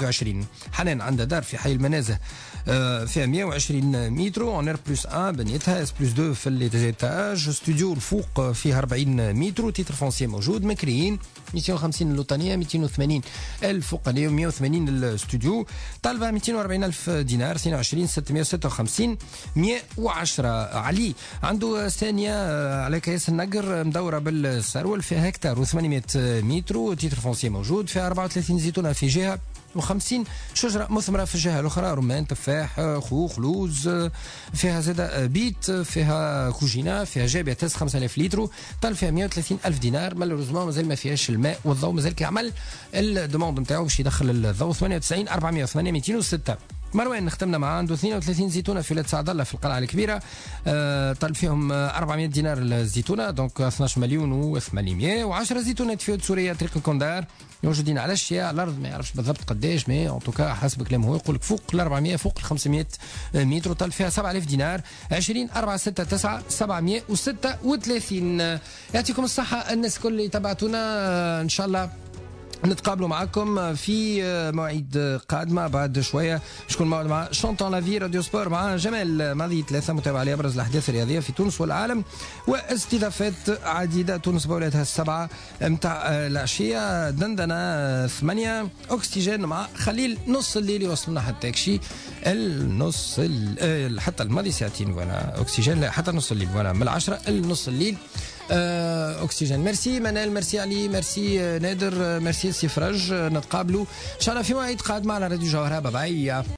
واحد وعشرين. حنان عندها دار في حي المنازه فيها مية وعشرين متر اون ار بلس واحد بنيتها اس بلس اثنين في ليتاج. استوديو الفوق فيها أربعين متر. تيتر فونسي موجود. مكريين مئتين وخمسين الوطنيه مئتين وثمانين الفوقانيه ومئة وثمانين الاستوديو. طالبه مئتين وأربعين ألف دينار. اثنين وعشرين ستمئة وستة وخمسين مئة وعشرة. علي عنده ثانيه على كياس النقر مدوره بالسرول فيها هكتار وثمانمئة متر. تيتر فونسي موجود. فيها أربعة وثلاثين زيتونه في جهه وخمسين شجرة مثمرة في الجهة الأخرى. رمان تفاح خوخ لوز. فيها زادة بيت. فيها كوجينة. فيها جابية تاس خمسة آلاف لتر. طال فيها مئة وثلاثين ألف دينار. مالوريزمون مازال ما فيهاش الماء والضوء مازال كيعمل الدوموند نتاعو باش يدخل الضوء. ثمانية وتسعين أربعمئة وثمانية مئتين وستة. مروان ختمنا معاه عنده اثنين وثلاثين زيتونه في ولاد سعد الله في القلعه الكبيره. آه طال فيهم أربعمئة دينار الزيتونه دونك اثناش مليون وثمانمئة. وعشرة زيتونات في سوريا طريق الكوندار موجودين على الشياء على الارض ما يعرفش بالضبط قداش مي ان توكا حسب كلامه هو يقول لك فوق ال أربعمئة فوق ال خمسمئة متر. طال فيها سبعة آلاف دينار. عشرين أربعة ستة تسعة سبعمئة وستة وثلاثين. يعطيكم الصحه الناس الكل اللي تبعتونا. ان شاء الله نتقابلوا معكم في مواعيد قادمه بعد شويه. شكون موعد مع شونطون لافي راديو سبور مع جمال ماضي ثلاثه متابعه لابرز الاحداث الرياضيه في تونس والعالم واستضافات عديده. تونس بولاتها السبعه متاع العشيه. دندنه ثمانيه. اكسجين مع خليل نص الليل يوصلنا حتى كشي النص حتى الماضي ساعتين ولا اكسجين لا حتى نص الليل ولا من العشره لنص الليل. اكسجين. ميرسي منال. ميرسي علي. ميرسي نادر. ميرسي سي فرج. نتقابلوا ان شاء الله في مواعيد قادمه على راديو جوهره. باي باي.